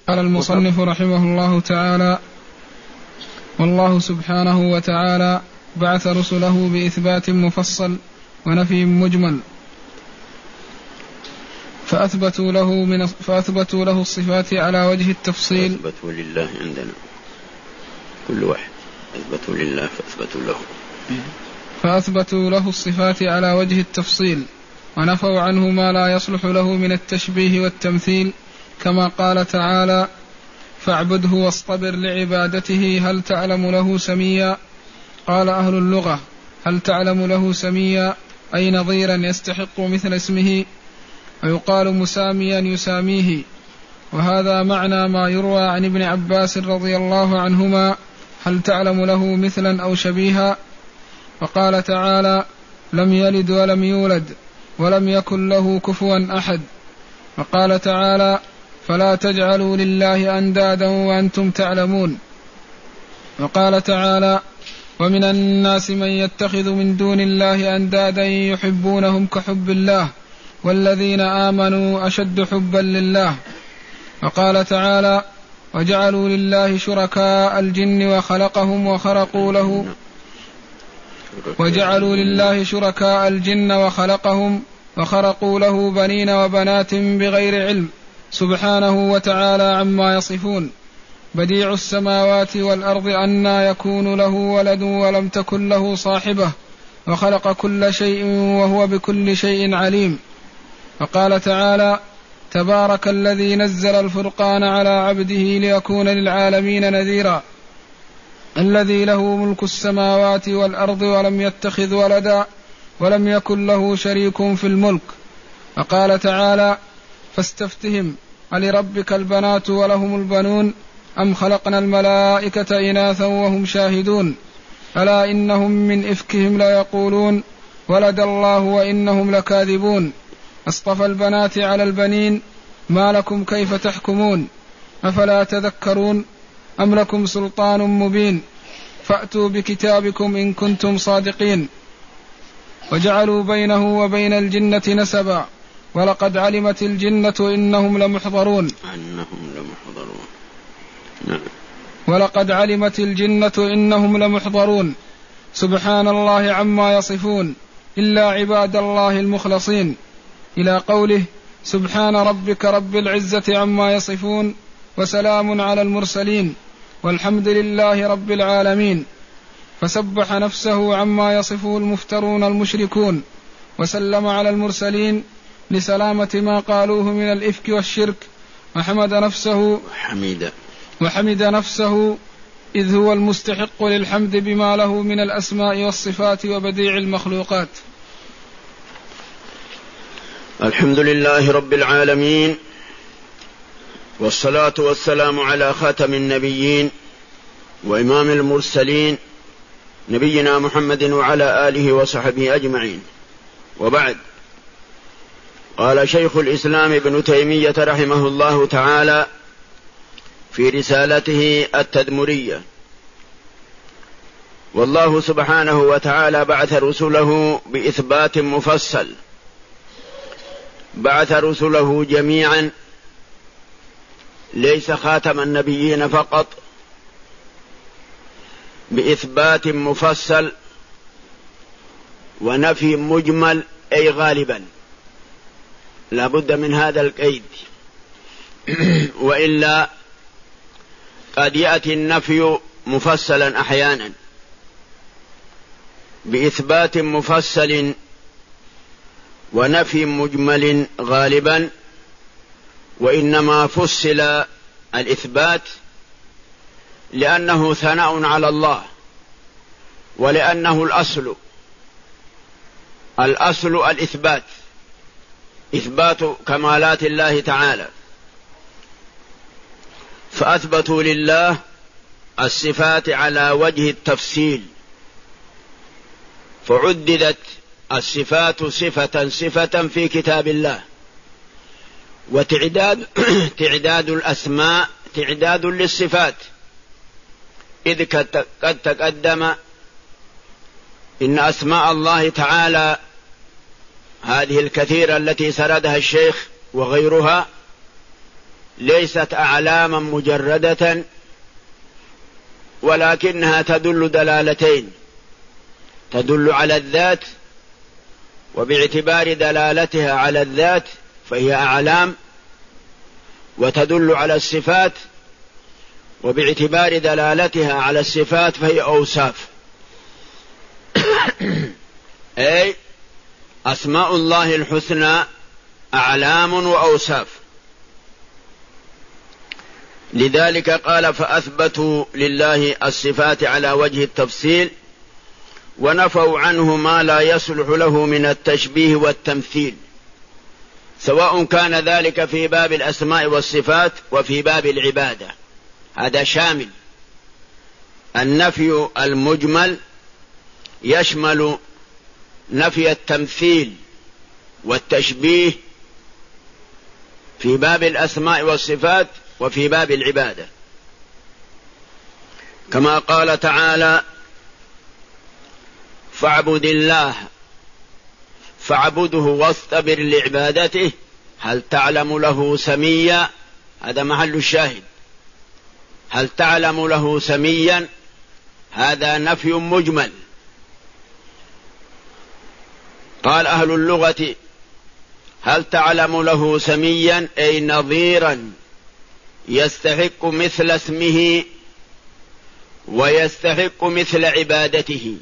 قال المصنف رحمه الله تعالى: والله سبحانه وتعالى بعث رسله بإثبات مفصل ونفي مجمل، فأثبتوا له الصفات على وجه التفصيل. أثبتوا لله عندنا كل واحد أثبتوا لله فأثبتوا له الصفات على وجه التفصيل، ونفوا عنه ما لا يصلح له من التشبيه والتمثيل، كما قال تعالى: فاعبده واصطبر لعبادته هل تعلم له سميا. قال أهل اللغة: هل تعلم له سميا أي نظيرا يستحق مثل اسمه، ويقال مساميا يساميه. وهذا معنى ما يروى عن ابن عباس رضي الله عنهما: هل تعلم له مثلا أو شبيها. وقال تعالى: لم يلد ولم يولد ولم يكن له كفوا أحد. وقال تعالى: فلا تجعلوا لله أندادا وأنتم تعلمون. وقال تعالى: ومن الناس من يتخذ من دون الله أندادا يحبونهم كحب الله والذين آمنوا أشد حبا لله. وقال تعالى: وجعلوا لله شركاء الجن وخلقهم وخرقوا له بنين وبنات بغير علم سبحانه وتعالى عما يصفون. بديع السماوات والأرض أنى يكون له ولد ولم تكن له صاحبة وخلق كل شيء وهو بكل شيء عليم. وقال تعالى: تبارك الذي نزل الفرقان على عبده ليكون للعالمين نذيرا الذي له ملك السماوات والأرض ولم يتخذ ولدا ولم يكن له شريك في الملك. وقال تعالى: فاستفتهم ألربك البنات ولهم البنون أم خلقنا الملائكة إناثا وهم شاهدون ألا إنهم من إفكهم ليقولون ولد الله وإنهم لكاذبون أصطفى البنات على البنين ما لكم كيف تحكمون أفلا تذكرون أم لكم سلطان مبين فأتوا بكتابكم إن كنتم صادقين. وجعلوا بينه وبين الجنة نسبا ولقد علمت الجنة إنهم لمحضرون. ولقد علمت الجنة إنهم لمحضرون. سبحان الله عما يصفون إلا عباد الله المخلصين، إلى قوله: سبحان ربك رب العزة عما يصفون وسلام على المرسلين والحمد لله رب العالمين. فسبح نفسه عما يصفه المفترون المشركون وسلم على المرسلين لسلامة ما قالوه من الإفك والشرك، وحمد نفسه إذ هو المستحق للحمد بما له من الأسماء والصفات وبديع المخلوقات. الحمد لله رب العالمين، والصلاة والسلام على خاتم النبيين وإمام المرسلين نبينا محمد وعلى آله وصحبه أجمعين، وبعد. قال شيخ الإسلام ابن تيمية رحمه الله تعالى في رسالته التدمرية: والله سبحانه وتعالى بعث رسله بإثبات مفصل، بعث رسله جميعا ليس خاتم النبيين فقط، بإثبات مفصل ونفي مجمل أي غالبا، لا بد من هذا القيد، وإلا قد يأتي النفي مفصلا أحيانا. بإثبات مفصل ونفي مجمل غالبا، وإنما فصل الإثبات لأنه ثناء على الله، ولأنه الأصل الإثبات، إثبات كمالات الله تعالى. فأثبتوا لله الصفات على وجه التفصيل، فعددت الصفات صفة صفة في كتاب الله، وتعداد الأسماء تعداد للصفات، إذ قد تقدم إن أسماء الله تعالى هذه الكثيرة التي سردها الشيخ وغيرها ليست أعلاما مجردة، ولكنها تدل دلالتين، تدل على الذات، وباعتبار دلالتها على الذات فهي أعلام، وتدل على الصفات، وباعتبار دلالتها على الصفات فهي أوصاف. أي أسماء الله الحسنى أعلام وأوصاف. لذلك قال فأثبتوا لله الصفات على وجه التفصيل، ونفوا عنه ما لا يصلح له من التشبيه والتمثيل، سواء كان ذلك في باب الأسماء والصفات وفي باب العبادة. هذا شامل. النفي المجمل يشمل نفي التمثيل والتشبيه في باب الأسماء والصفات وفي باب العبادة، كما قال تعالى فاعبد الله فاعبده واصطبر لعبادته هل تعلم له سميا. هذا محل الشاهد. هل تعلم له سميا هذا نفي مجمل. قال أهل اللغة هل تعلم له سميا أي نظيرا يستحق مثل اسمه ويستحق مثل عبادته.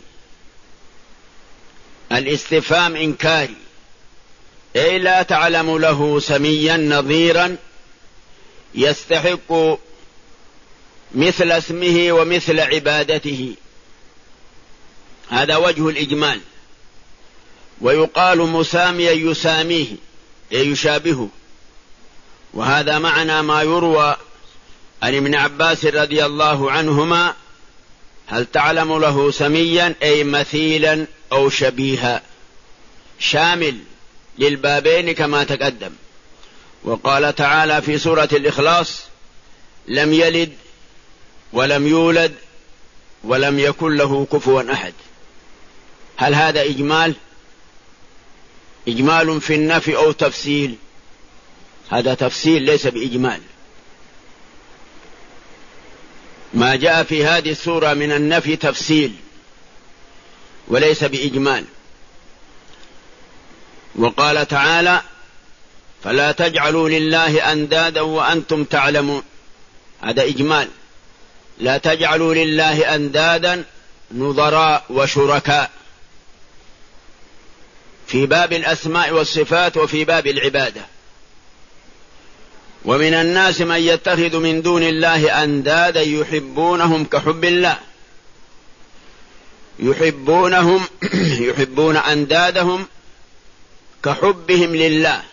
الاستفهام إنكاري، أي لا تعلم له سميا نظيرا يستحق مثل اسمه ومثل عبادته. هذا وجه الإجمال. ويقال مساميا يساميه أي يشابهه، وهذا معنى ما يروى عن ابن عباس رضي الله عنهما هل تعلم له سميا أي مثيلا أو شبيها، شامل للبابين كما تقدم. وقال تعالى في سورة الإخلاص لم يلد ولم يولد ولم يكن له كفوا أحد. هل هذا إجمال؟ إجمال في النفي أو تفصيل؟ هذا تفصيل ليس بإجمال. ما جاء في هذه السورة من النفي تفصيل وليس بإجمال. وقال تعالى فلا تجعلوا لله أندادا وأنتم تعلمون. هذا إجمال. لا تجعلوا لله أندادا نظراء وشركاء في باب الأسماء والصفات وفي باب العبادة. ومن الناس من يتخذ من دون الله أندادا يحبونهم كحب الله، يحبون أندادهم كحبهم لله.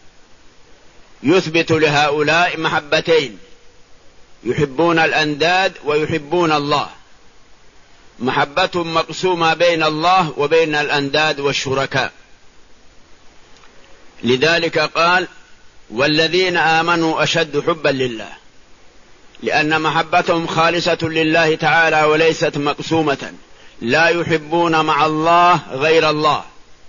يثبت لهؤلاء محبتين، يحبون الأنداد ويحبون الله، محبة مقسومة بين الله وبين الأنداد والشركاء. لذلك قال والذين آمنوا أشد حبا لله، لأن محبتهم خالصة لله تعالى وليست مقسومة. لا يحبون مع الله غير الله،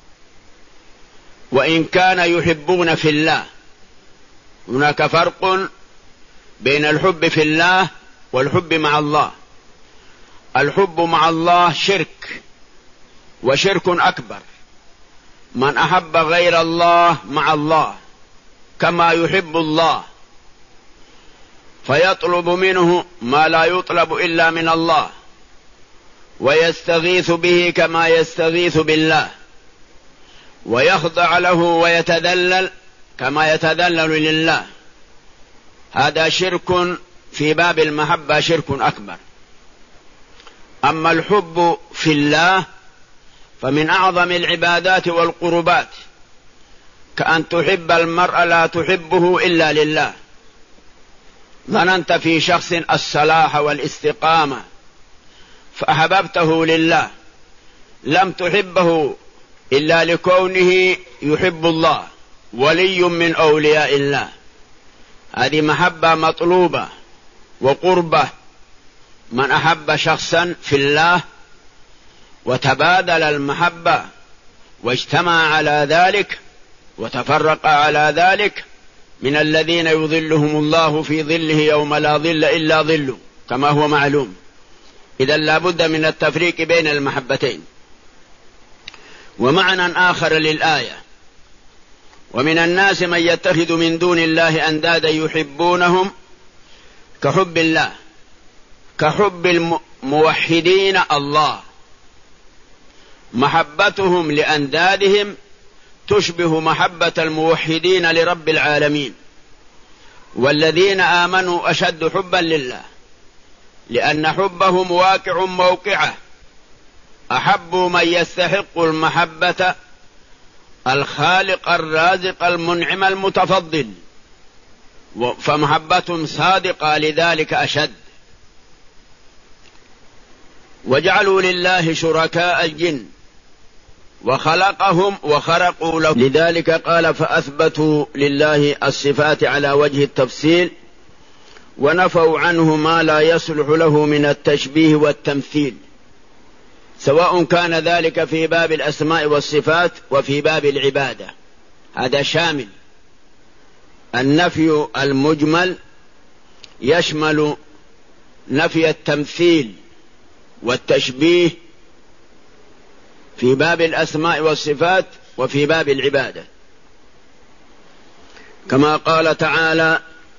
وإن كان يحبون في الله. هناك فرق بين الحب في الله والحب مع الله. الحب مع الله شرك، وشرك أكبر. من أحب غير الله مع الله كما يحب الله، فيطلب منه ما لا يطلب إلا من الله، ويستغيث به كما يستغيث بالله، ويخضع له ويتذلل كما يتذلل لله. هذا شرك في باب المحبة، شرك أكبر. أما الحب في الله فمن أعظم العبادات والقربات، كأن تحب المرء لا تحبه إلا لله. ظننت في شخص الصلاح والاستقامة فأحببته لله، لم تحبه إلا لكونه يحب الله، ولي من أولياء الله. هذه محبة مطلوبة وقربة. من أحب شخصا في الله وتبادل المحبة واجتمع على ذلك وتفرق على ذلك من الذين يظلهم الله في ظله يوم لا ظل إلا ظله كما هو معلوم. إذن لا بد من التفريق بين المحبتين. ومعنى آخر للآية: ومن الناس من يتخذ من دون الله أندادا يحبونهم كحب الله، كحب الموحدين الله، محبتهم لأندادهم تشبه محبة الموحدين لرب العالمين. والذين آمنوا أشد حبا لله، لأن حبهم واقع موقعه، أحبوا من يستحق المحبة الخالق الرازق المنعم المتفضل، فمحبتهم صادقة لذلك أشد. وجعلوا لله شركاء الجن وخلقهم وخرقوا له، لذلك قال: فأثبتوا لله الصفات على وجه التفصيل ونفوا عنه ما لا يصلح له من التشبيه والتمثيل، سواء كان ذلك في باب الأسماء والصفات وفي باب العبادة. هذا شامل. النفي المجمل يشمل نفي التمثيل والتشبيه في باب الأسماء والصفات وفي باب العبادة، كما قال تعالى: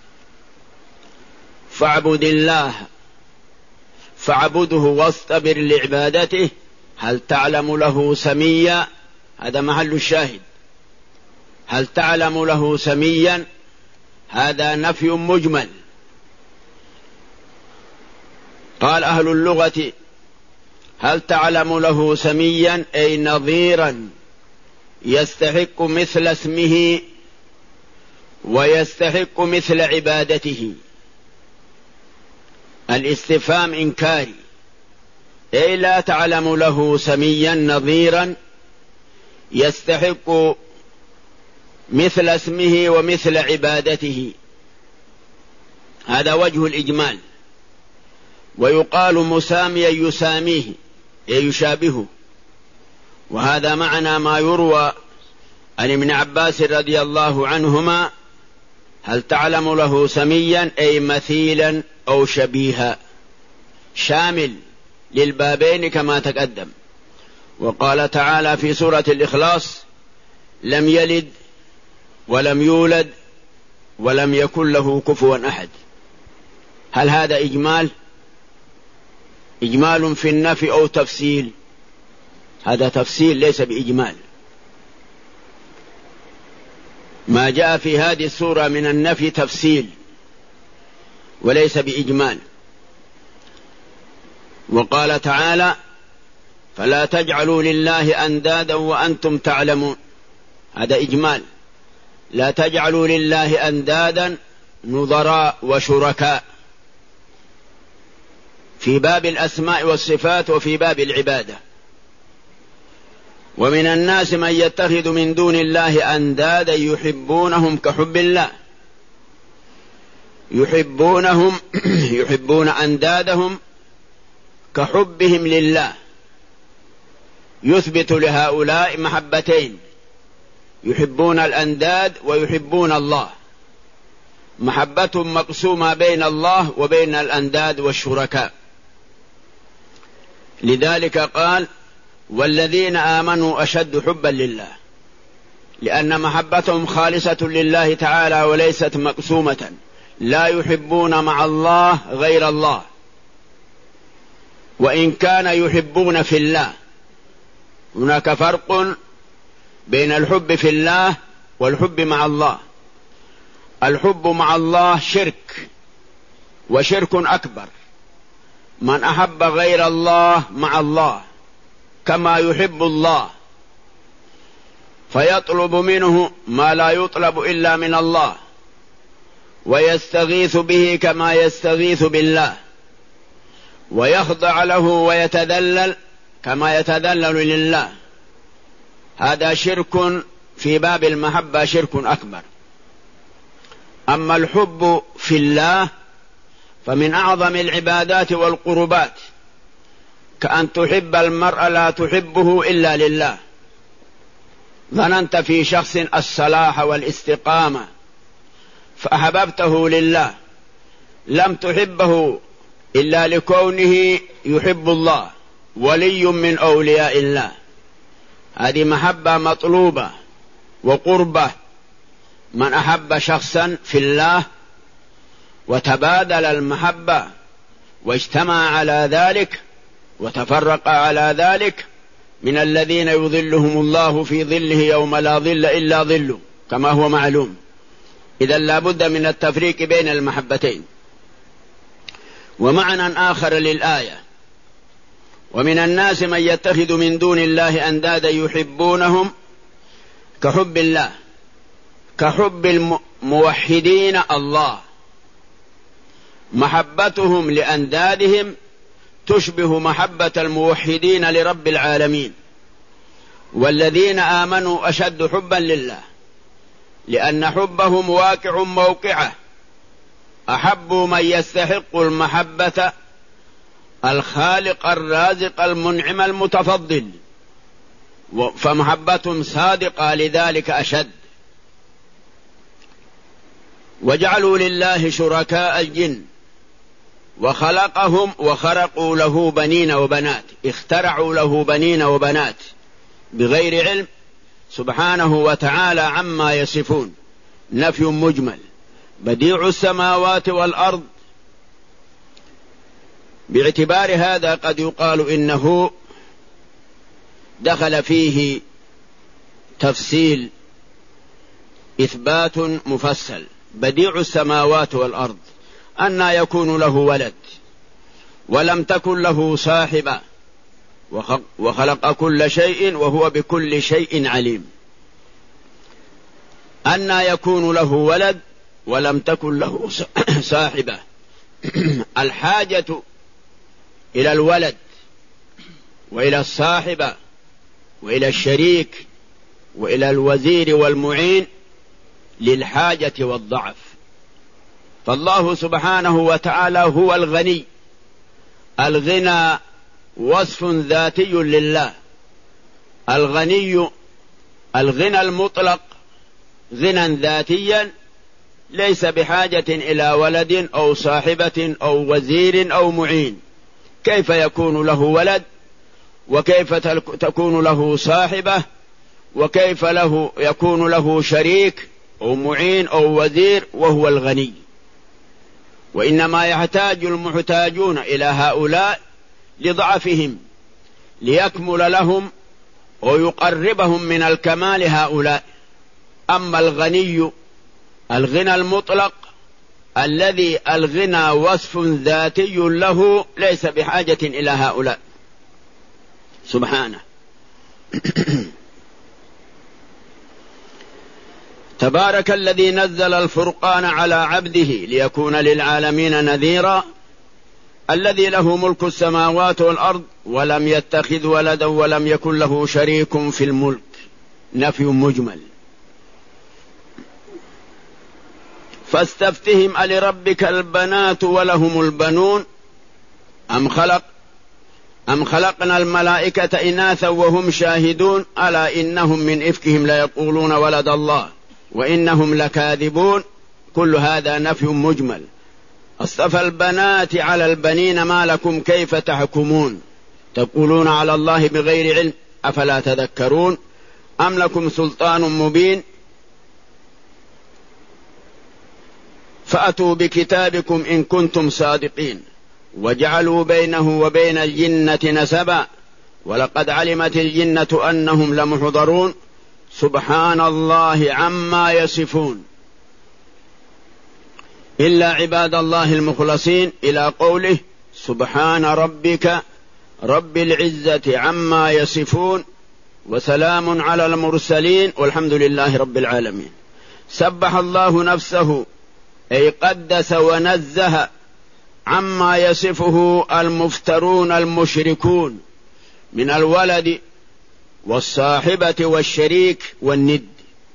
فاعبد الله فاعبده واصطبر لعبادته هل تعلم له سميا. هذا محل الشاهد. هل تعلم له سميا هذا نفي مجمل. قال أهل اللغة: هل تعلم له سميا أي نظيرا يستحق مثل اسمه ويستحق مثل عبادته. الاستفهام إنكاري، أي لا تعلم له سميا نظيرا يستحق مثل اسمه ومثل عبادته. هذا وجه الإجمال. ويقال مساميا يساميه أي يشابهه، وهذا معنى ما يروى عن ابن عباس رضي الله عنهما: هل تعلم له سميا أي مثيلا أو شبيها، شامل للبابين كما تقدم. وقال تعالى في سورة الإخلاص: لم يلد ولم يولد ولم يكن له كفوا أحد. هل هذا إجمال في النفي أو تفصيل؟ هذا تفصيل ليس بإجمال. ما جاء في هذه السورة من النفي تفصيل وليس بإجمال. وقال تعالى: فلا تجعلوا لله أندادا وأنتم تعلمون. هذا إجمال. لا تجعلوا لله أندادا نظراء وشركاء في باب الأسماء والصفات وفي باب العبادة. ومن الناس من يتخذ من دون الله أندادا يحبونهم كحب الله، يحبون أندادهم كحبهم لله. يثبت لهؤلاء محبتين: يحبون الأنداد ويحبون الله، محبة مقسومة بين الله وبين الأنداد والشركاء. لذلك قال: والذين آمنوا أشد حبا لله، لأن محبتهم خالصة لله تعالى وليست مقسومة. لا يحبون مع الله غير الله، وإن كان يحبون في الله. هناك فرق بين الحب في الله والحب مع الله. الحب مع الله شرك، وشرك أكبر. من أحب غير الله مع الله كما يحب الله، فيطلب منه ما لا يطلب إلا من الله، ويستغيث به كما يستغيث بالله، ويخضع له ويتذلل كما يتذلل لله. هذا شرك في باب المحبة، شرك أكبر. أما الحب في الله فمن أعظم العبادات والقربات، كأن تحب المرء لا تحبه إلا لله. ظننت في شخص الصلاح والاستقامة فأحببته لله لم تحبه إلا لكونه يحب الله، ولي من أولياء الله. هذه محبة مطلوبة وقربة. من أحب شخصا في الله وتبادل المحبة واجتمع على ذلك وتفرق على ذلك، من الذين يظلهم الله في ظله يوم لا ظل إلا ظله، كما هو معلوم. إذن لا بد من التفريق بين المحبتين. ومعنى آخر للآية: ومن الناس من يتخذ من دون الله أندادا يحبونهم كحب الله، كحب الموحدين الله. محبتهم لأندادهم تشبه محبة الموحدين لرب العالمين. والذين آمنوا أشد حبا لله، لأن حبهم واقع موقعه. أحبوا من يستحق المحبة الخالق الرازق المنعم المتفضل، فمحبتهم صادقة لذلك أشد. وجعلوا لله شركاء الجن وخلقهم وخرقوا له بنين وبنات، اخترعوا له بنين وبنات بغير علم سبحانه وتعالى عما يصفون. نفي مجمل. بديع السماوات والأرض، باعتبار هذا قد يقال إنه دخل فيه تفصيل إثبات مفصل. بديع السماوات والأرض، أنى يكون له ولد ولم تكن له صاحبة، وخلق كل شيء وهو بكل شيء عليم. أنى يكون له ولد ولم تكن له صاحبة. الحاجة إلى الولد وإلى الصاحبة وإلى الشريك وإلى الوزير والمعين للحاجة والضعف. فالله سبحانه وتعالى هو الغني. الغنى وصف ذاتي لله. الغني، الغنى المطلق غنى ذاتيا، ليس بحاجة إلى ولد أو صاحبة أو وزير أو معين. كيف يكون له ولد؟ وكيف تكون له صاحبة؟ وكيف يكون له شريك أو معين أو وزير وهو الغني؟ وإنما يحتاج المحتاجون إلى هؤلاء لضعفهم، ليكمل لهم ويقربهم من الكمال هؤلاء. أما الغني، الغنى المطلق الذي الغنى وصف ذاتي له، ليس بحاجة إلى هؤلاء سبحانه. تبارك الذي نزل الفرقان على عبده ليكون للعالمين نذيرا، الذي له ملك السماوات والأرض ولم يتخذ ولدا ولم يكن له شريك في الملك. نفي مجمل. فاستفتهم ألربك البنات ولهم البنون أم خلقنا الملائكة إناثا وهم شاهدون ألا إنهم من إفكهم ليقولون ولد الله وإنهم لكاذبون. كل هذا نفي مجمل. اصطفى البنات على البنين ما لكم كيف تحكمون تقولون على الله بغير علم أفلا تذكرون أم لكم سلطان مبين فأتوا بكتابكم إن كنتم صادقين. وجعلوا بينه وبين الجنة نسبا ولقد علمت الجنة أنهم لمحضرون سبحان الله عما يصفون إلا عباد الله المخلصين، إلى قوله سبحان ربك رب العزة عما يصفون وسلام على المرسلين والحمد لله رب العالمين. سبح الله نفسه أي قدس ونزه عما يصفه المفترون المشركون من الولد والصاحبة والشريك والند.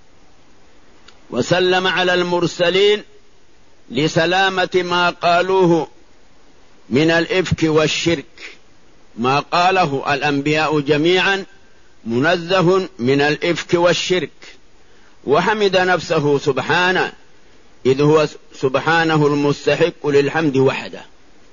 وسلم على المرسلين لسلامة ما قالوه من الإفك والشرك، ما قاله الأنبياء جميعا منزه من الإفك والشرك. وحمد نفسه سبحانه إذ هو سبحانه المستحق للحمد وحده،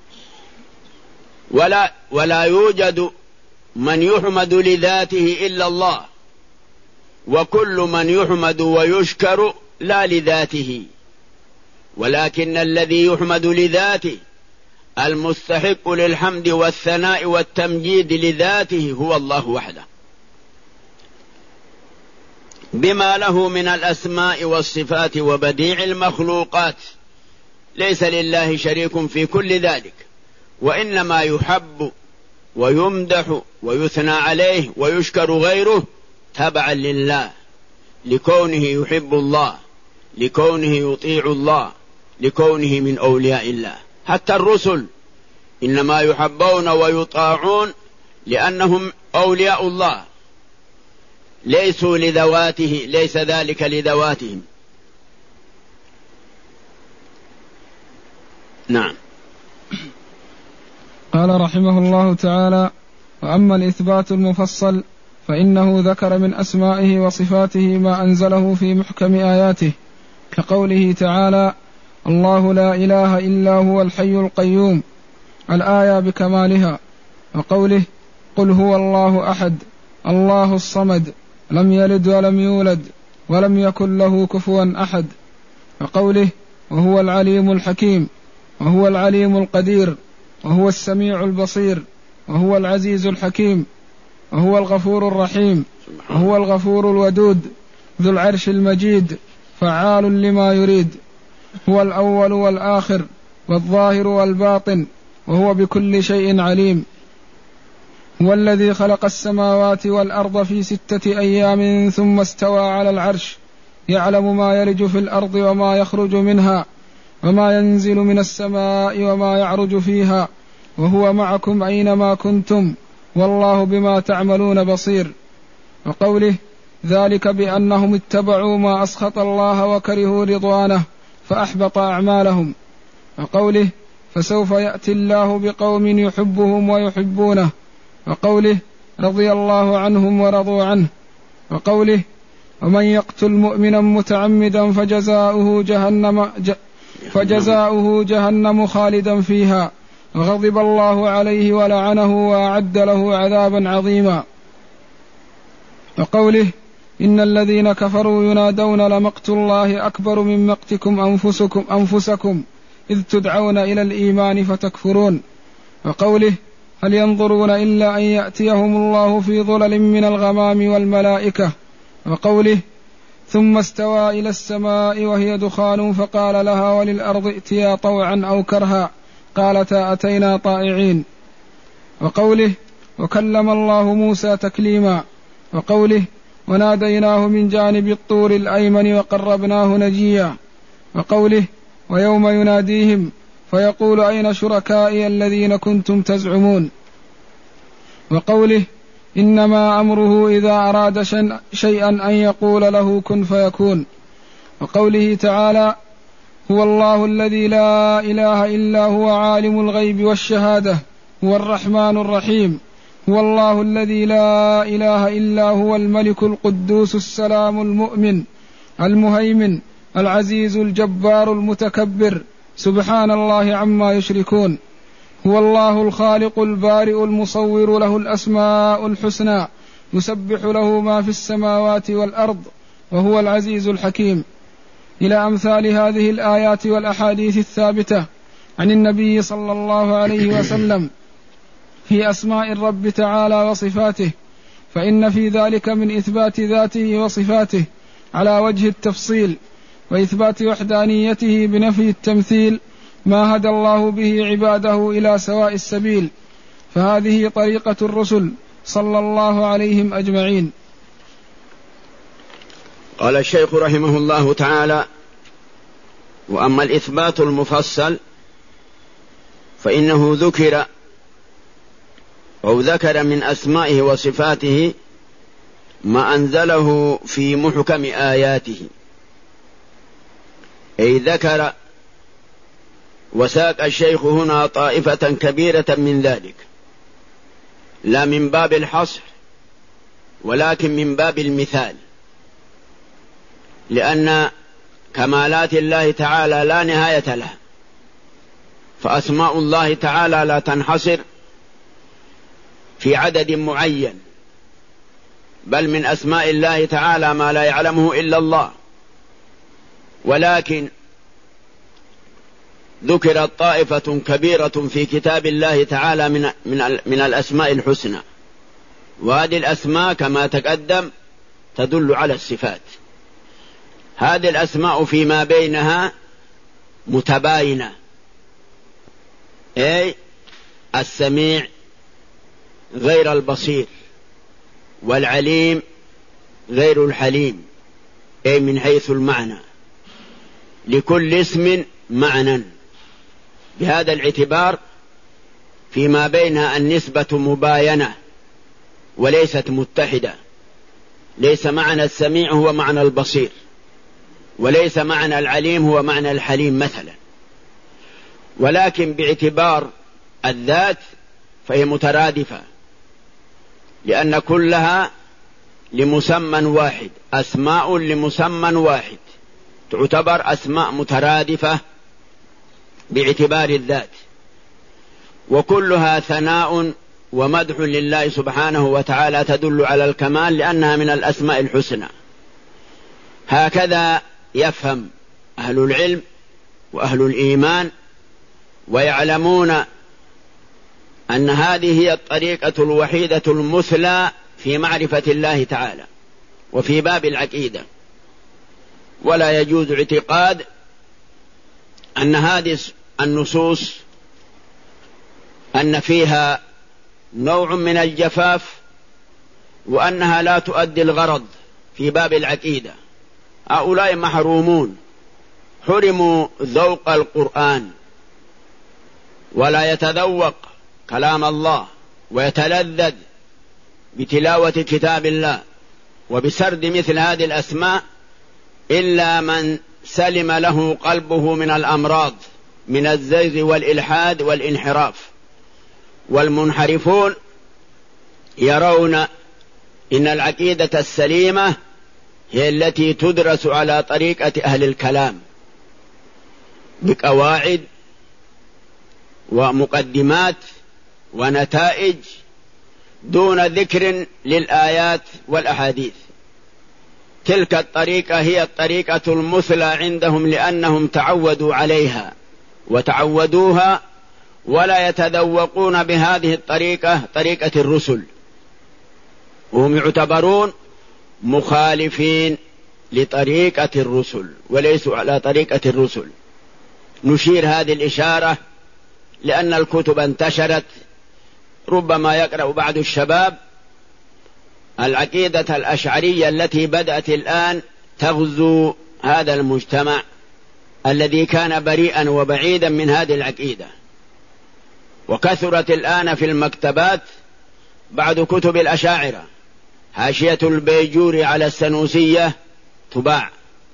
ولا يوجد من يحمد لذاته إلا الله، وكل من يحمد ويشكر لا لذاته، ولكن الذي يحمد لذاته المستحق للحمد والثناء والتمجيد لذاته هو الله وحده، بما له من الأسماء والصفات وبديع المخلوقات، ليس لله شريك في كل ذلك، وإنما يحب ويمدح ويثنى عليه ويشكر غيره تبعا لله، لكونه يحب الله، لكونه يطيع الله، لكونه من أولياء الله. حتى الرسل إنما يحبون ويطاعون لأنهم أولياء الله، ليسوا لذواته، ليس ذلك لذواتهم. نعم. قال رحمه الله تعالى: وأما الإثبات المفصل فإنه ذكر من أسمائه وصفاته ما أنزله في محكم آياته، كقوله تعالى: الله لا إله إلا هو الحي القيوم، الآية بكمالها، وقوله: قل هو الله أحد الله الصمد لم يلد ولم يولد ولم يكن له كفوا أحد، وقوله: وهو العليم الحكيم، وهو العليم القدير، وهو السميع البصير، وهو العزيز الحكيم، وهو الغفور الرحيم، وهو الغفور الودود ذو العرش المجيد فعال لما يريد، هو الأول والآخر والظاهر والباطن، وهو بكل شيء عليم. هو الذي خلق السماوات والأرض في 6 أيام ثم استوى على العرش، يعلم ما يلج في الأرض وما يخرج منها وما ينزل من السماء وما يعرج فيها، وهو معكم أينما كنتم والله بما تعملون بصير. وقوله: ذلك بأنهم اتبعوا ما أسخط الله وكرهوا رضوانه فأحبط أعمالهم. وقوله: فسوف يأتي الله بقوم يحبهم ويحبونه. وقوله: رضي الله عنهم ورضوا عنه. وقوله: ومن يقتل مؤمنا متعمدا فجزاؤه جهنم خالدا فيها وغضب الله عليه ولعنه وأعد له عذابا عظيما. وقوله: إن الذين كفروا ينادون لمقت الله أكبر من مقتكم أنفسكم إذ تدعون إلى الإيمان فتكفرون. وقوله: هل ينظرون إلا أن يأتيهم الله في ظلل من الغمام والملائكة. وقوله: ثم استوى إلى السماء وهي دخان فقال لها وللأرض ائتيا طوعا أو كرها قالتا أتينا طائعين. وقوله: وكلم الله موسى تكليما. وقوله: وناديناه من جانب الطور الأيمن وقربناه نجيا. وقوله: ويوم يناديهم فيقول أين شركائي الذين كنتم تزعمون. وقوله: إنما أمره إذا أراد شيئا أن يقول له كن فيكون. وقوله تعالى: هو الله الذي لا إله إلا هو عالم الغيب والشهادة هو الرحمن الرحيم. هو الله الذي لا إله إلا هو الملك القدوس السلام المؤمن المهيمن العزيز الجبار المتكبر سبحان الله عما يشركون. هو الله الخالق البارئ المصور له الأسماء الحسنى يسبح له ما في السماوات والأرض وهو العزيز الحكيم، إلى أمثال هذه الآيات والأحاديث الثابتة عن النبي صلى الله عليه وسلم في أسماء الرب تعالى وصفاته، فإن في ذلك من إثبات ذاته وصفاته على وجه التفصيل، وإثبات وحدانيته بنفي التمثيل ما هدى الله به عباده إلى سواء السبيل، فهذه طريقة الرسل صلى الله عليهم أجمعين. قال الشيخ رحمه الله تعالى: وأما الإثبات المفصل فإنه ذكر من أسمائه وصفاته ما أنزله في محكم آياته، أي ذكر وساق الشيخ هنا طائفة كبيرة من ذلك، لا من باب الحصر ولكن من باب المثال، لأن كمالات الله تعالى لا نهاية لها، فأسماء الله تعالى لا تنحصر في عدد معين، بل من أسماء الله تعالى ما لا يعلمه إلا الله. ولكن ذكرت طائفة كبيرة في كتاب الله تعالى من الأسماء الحسنى، وهذه الأسماء كما تقدم تدل على الصفات. هذه الأسماء فيما بينها متباينة، أي السميع غير البصير، والعليم غير الحليم، أي من حيث المعنى، لكل اسم معنى. بهذا الاعتبار فيما بينها النسبة مباينة وليست متحدة. ليس معنى السميع هو معنى البصير، وليس معنى العليم هو معنى الحليم مثلا، ولكن باعتبار الذات فهي مترادفة، لأن كلها لمسمى واحد، أسماء لمسمى واحد، تعتبر أسماء مترادفة باعتبار الذات، وكلها ثناء ومدح لله سبحانه وتعالى تدل على الكمال، لأنها من الأسماء الحسنى. هكذا يفهم أهل العلم وأهل الإيمان، ويعلمون أن هذه هي الطريقة الوحيدة المثلى في معرفة الله تعالى وفي باب العقيدة. ولا يجوز اعتقاد أن هذه النصوص أن فيها نوع من الجفاف، وأنها لا تؤدي الغرض في باب العقيدة. هؤلاء محرومون، حرموا ذوق القرآن، ولا يتذوق كلام الله ويتلذذ بتلاوة كتاب الله وبسرد مثل هذه الأسماء إلا من سلم له قلبه من الأمراض، من الزيغ والإلحاد والانحراف. والمنحرفون يرون إن العقيدة السليمة هي التي تدرس على طريقة أهل الكلام بقواعد ومقدمات ونتائج، دون ذكر للآيات والأحاديث. تلك الطريقة هي الطريقة المثلى عندهم، لأنهم تعودوا عليها وتعودوها، ولا يتذوقون بهذه الطريقة طريقة الرسل، وهم يعتبرون مخالفين لطريقة الرسل وليسوا على طريقة الرسل. نشير هذه الإشارة لأن الكتب انتشرت، ربما يقرأ بعض الشباب العقيدة الأشعرية التي بدأت الآن تغزو هذا المجتمع الذي كان بريئا وبعيدا من هذه العقيدة. وكثرت الآن في المكتبات بعض كتب الأشاعرة، حاشية البيجوري على السنوسية تباع،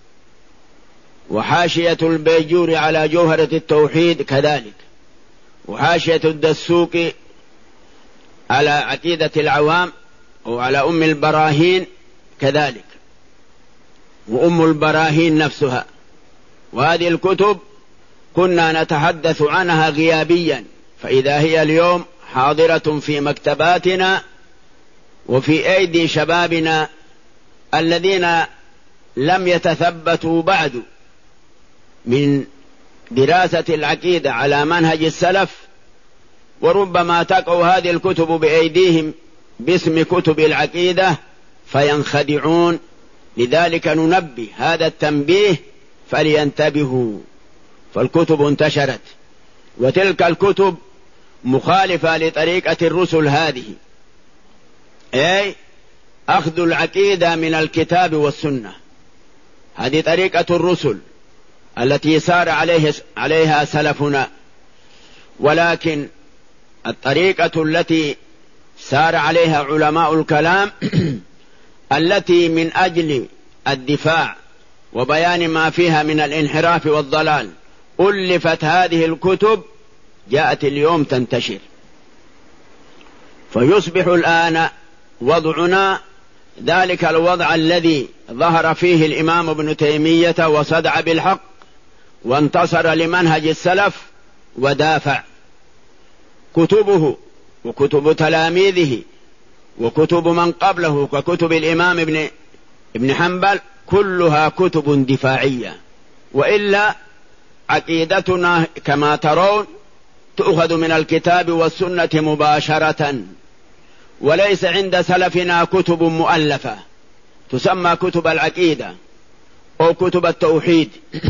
وحاشية البيجوري على جوهرة التوحيد كذلك، وحاشية الدسوقي على عقيدة العوام وعلى أم البراهين كذلك، وأم البراهين نفسها. وهذه الكتب كنا نتحدث عنها غيابيا، فإذا هي اليوم حاضرة في مكتباتنا وفي أيدي شبابنا الذين لم يتثبتوا بعد من دراسة العقيدة على منهج السلف، وربما تقع هذه الكتب بأيديهم باسم كتب العقيدة فينخدعون. لذلك ننبه هذا التنبيه فلينتبهوا، فالكتب انتشرت، وتلك الكتب مخالفة لطريقة الرسل هذه، أي أخذ العقيدة من الكتاب والسنة. هذه طريقة الرسل التي سار عليها سلفنا، ولكن الطريقة التي سار عليها علماء الكلام التي من أجل الدفاع وبيان ما فيها من الانحراف والضلال ألفت هذه الكتب، جاءت اليوم تنتشر. فيصبح الآن وضعنا ذلك الوضع الذي ظهر فيه الإمام ابن تيمية وصدع بالحق وانتصر لمنهج السلف ودافع. كتبه وكتب تلاميذه وكتب من قبله ككتب الإمام ابن حنبل كلها كتب دفاعية، وإلا عقيدتنا كما ترون تؤخذ من الكتاب والسنة مباشرة، وليس عند سلفنا كتب مؤلفة تسمى كتب العقيدة أو كتب التوحيد،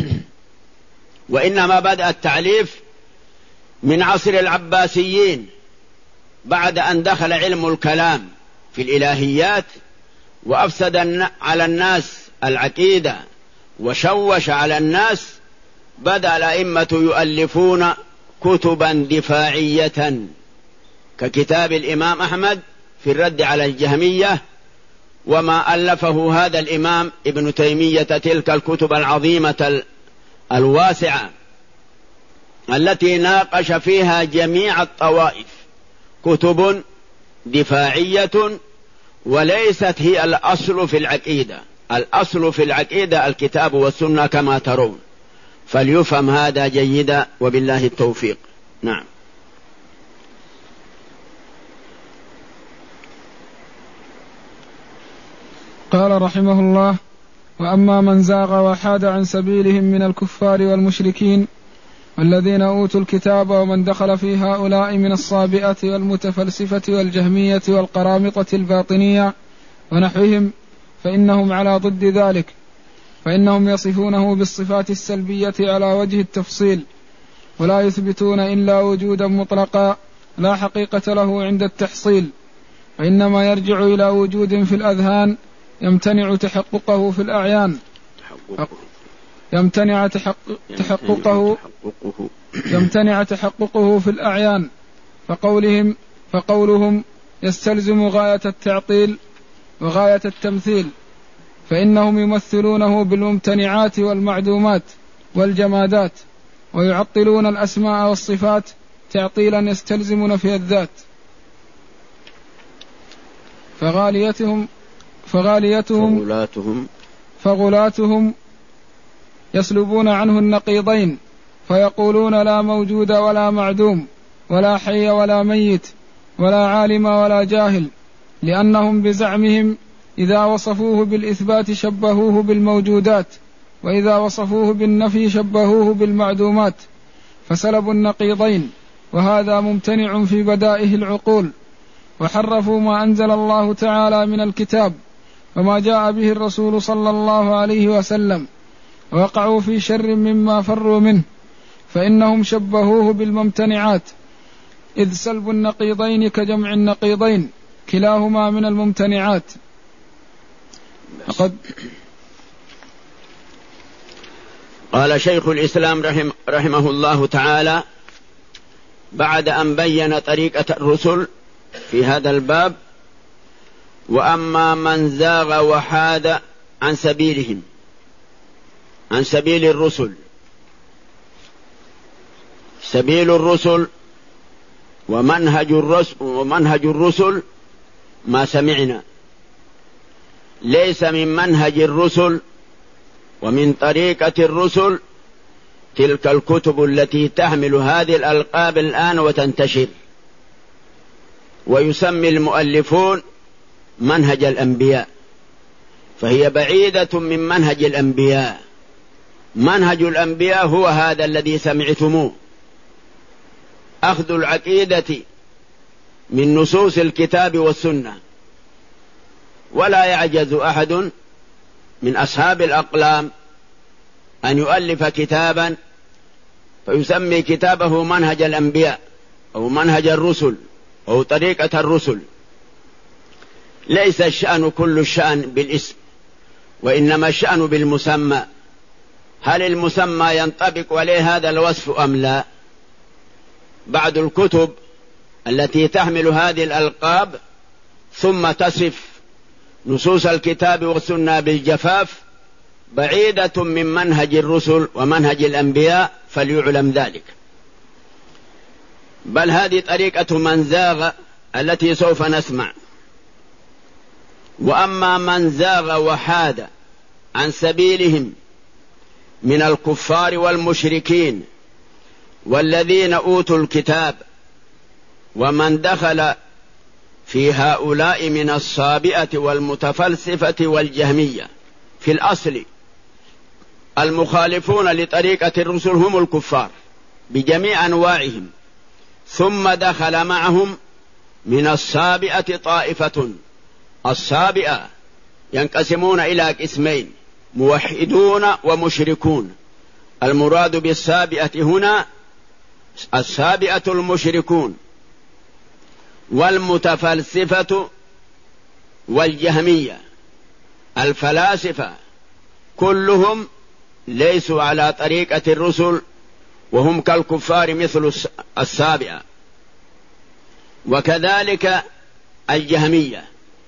وإنما بدأ التعليف من عصر العباسيين بعد أن دخل علم الكلام في الإلهيات وأفسد على الناس العقيدة وشوش على الناس. بدأ الأئمة يؤلفون كتبا دفاعية ككتاب الإمام أحمد في الرد على الجهمية، وما ألفه هذا الإمام ابن تيمية تلك الكتب العظيمة الواسعة التي ناقش فيها جميع الطوائف، كتب دفاعية وليست هي الأصل في العقيدة. الأصل في العقيدة الكتاب والسنة كما ترون، فليفهم هذا جيدا وبالله التوفيق. نعم. قال رحمه الله: وأما من زاغ وحاد عن سبيلهم من الكفار والمشركين والذين أوتوا الكتاب ومن دخل في هؤلاء من الصابئة والمتفلسفة والجهمية والقرامطة الباطنية ونحوهم، فإنهم على ضد ذلك، فإنهم يصفونه بالصفات السلبية على وجه التفصيل، ولا يثبتون إلا وجودا مطلقا لا حقيقة له عند التحصيل، وإنما يرجع إلى وجود في الأذهان يمتنع تحققه في الأعيان يمتنع تحققه في الأعيان، فقولهم يستلزم غاية التعطيل وغاية التمثيل، فإنهم يمثلونه بالممتنعات والمعدومات والجمادات، ويعطلون الأسماء والصفات تعطيلا يستلزم نفي الذات. فغلاتهم يسلبون عنه النقيضين، فيقولون لا موجود ولا معدوم ولا حي ولا ميت ولا عالم ولا جاهل، لأنهم بزعمهم إذا وصفوه بالإثبات شبهوه بالموجودات، وإذا وصفوه بالنفي شبهوه بالمعدومات، فسلبوا النقيضين، وهذا ممتنع في بدائه العقول، وحرفوا ما أنزل الله تعالى من الكتاب وما جاء به الرسول صلى الله عليه وسلم، وقعوا في شر مما فروا منه، فإنهم شبهوه بالممتنعات، إذ سلب النقيضين كجمع النقيضين كلاهما من الممتنعات. قال شيخ الإسلام رحمه الله تعالى بعد أن بين طريقة الرسل في هذا الباب: وأما من زاغ وحاد عن سبيلهم، عن سبيل الرسل. سبيل الرسل ومنهج الرسل ما سمعنا، ليس من منهج الرسل ومن طريقة الرسل تلك الكتب التي تحمل هذه الألقاب الآن وتنتشر، ويسمي المؤلفون منهج الأنبياء، فهي بعيدة من منهج الأنبياء. منهج الأنبياء هو هذا الذي سمعتموه: أخذ العقيدة من نصوص الكتاب والسنة. ولا يعجز أحد من أصحاب الأقلام أن يؤلف كتابا فيسمي كتابه منهج الأنبياء أو منهج الرسل أو طريقة الرسل. ليس الشأن كل الشأن بالاسم، وإنما الشأن بالمسمى. هل المسمى ينطبق عليه هذا الوصف أم لا؟ بعض الكتب التي تحمل هذه الألقاب ثم تصف نصوص الكتاب والسنة بالجفاف بعيدة من منهج الرسل ومنهج الأنبياء، فليعلم ذلك. بل هذه طريقة من زاغ التي سوف نسمع. وأما من زاغ وحاد عن سبيلهم من الكفار والمشركين والذين أوتوا الكتاب ومن دخل في هؤلاء من الصابئة والمتفلسفة والجهمية، في الأصل المخالفون لطريقة الرسل هم الكفار بجميع أنواعهم، ثم دخل معهم من الصابئة طائفة. الصابئة ينقسمون إلى قسمين: موحدون ومشركون. المراد بالصابئة هنا الصابئة المشركون، والمتفلسفة والجهمية. الفلاسفة كلهم ليسوا على طريقة الرسل وهم كالكفار مثل الصابئة، وكذلك الجهمية.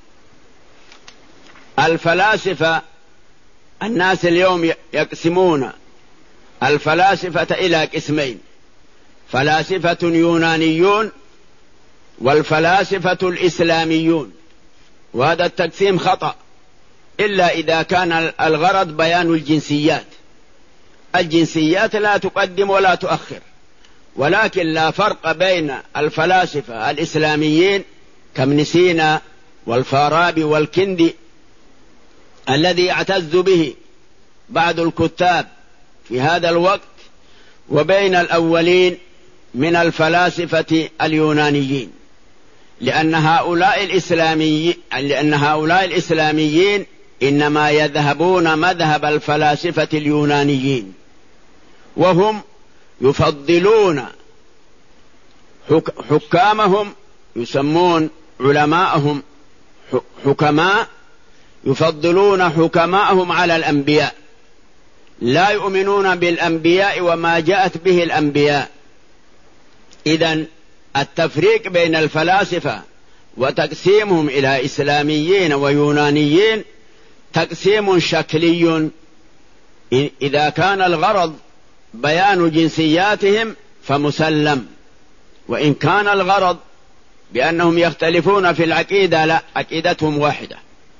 الفلاسفة الناس اليوم يقسمون الفلاسفة إلى قسمين: فلاسفة يونانيون والفلاسفة الإسلاميون. وهذا التقسيم خطأ إلا إذا كان الغرض بيان الجنسيات. الجنسيات لا تقدم ولا تؤخر، ولكن لا فرق بين الفلاسفة الإسلاميين كابن سينا والفارابي والكندي الذي يعتز به بعض الكتاب في هذا الوقت، وبين الأولين من الفلاسفة اليونانيين، لأن هؤلاء الإسلاميين إنما يذهبون مذهب الفلاسفة اليونانيين، وهم يفضلون حكامهم، يسمون علماءهم حكماء، يفضلون حكماءهم على الأنبياء، لا يؤمنون بالأنبياء وما جاءت به الأنبياء. إذن التفريق بين الفلاسفة وتقسيمهم إلى إسلاميين ويونانيين تقسيم شكلي. إذا كان الغرض بيان جنسياتهم فمسلم، وإن كان الغرض بأنهم يختلفون في العقيدة لا، عقيدتهم واحدة.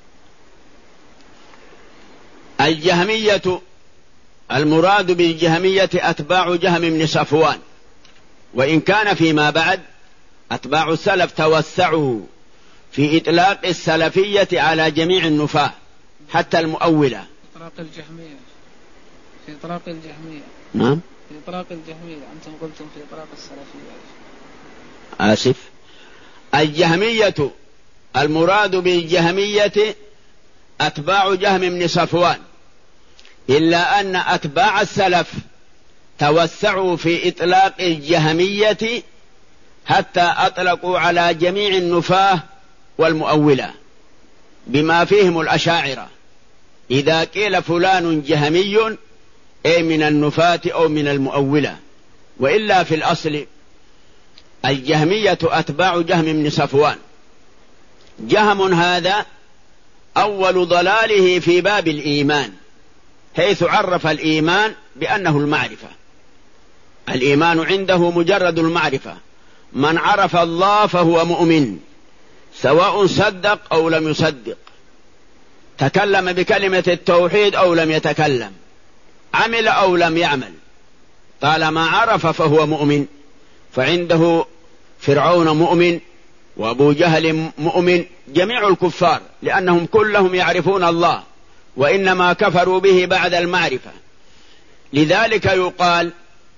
الجهمية، المراد بالجهمية أتباع جهم بن صفوان، وإن كان فيما بعد أتباع السلف توسعوا في إطلاق السلفية على جميع النفاة حتى المؤولة. إطلاق الجهمية في إطلاق الجهمية. نعم، في إطلاق الجهمية. أنتم قلتم في إطلاق السلفية. آسف. الجهمية المراد بالجهمية أتباع جهم بن صفوان، إلا أن أتباع السلف توسعوا في إطلاق الجهمية حتى أطلقوا على جميع النفاة والمؤولة بما فيهم الأشاعرة. إذا قيل فلان جهمي أي من النفاة أو من المؤولة، وإلا في الأصل الجهمية أتباع جهم بن صفوان. جهم هذا أول ضلاله في باب الإيمان، حيث عرف الإيمان بأنه المعرفة. الإيمان عنده مجرد المعرفة، من عرف الله فهو مؤمن، سواء صدق أو لم يصدق، تكلم بكلمة التوحيد أو لم يتكلم، عمل أو لم يعمل، طالما عرف فهو مؤمن. فعنده فرعون مؤمن، وأبو جهل مؤمن، جميع الكفار، لأنهم كلهم يعرفون الله، وإنما كفروا به بعد المعرفة. لذلك يقال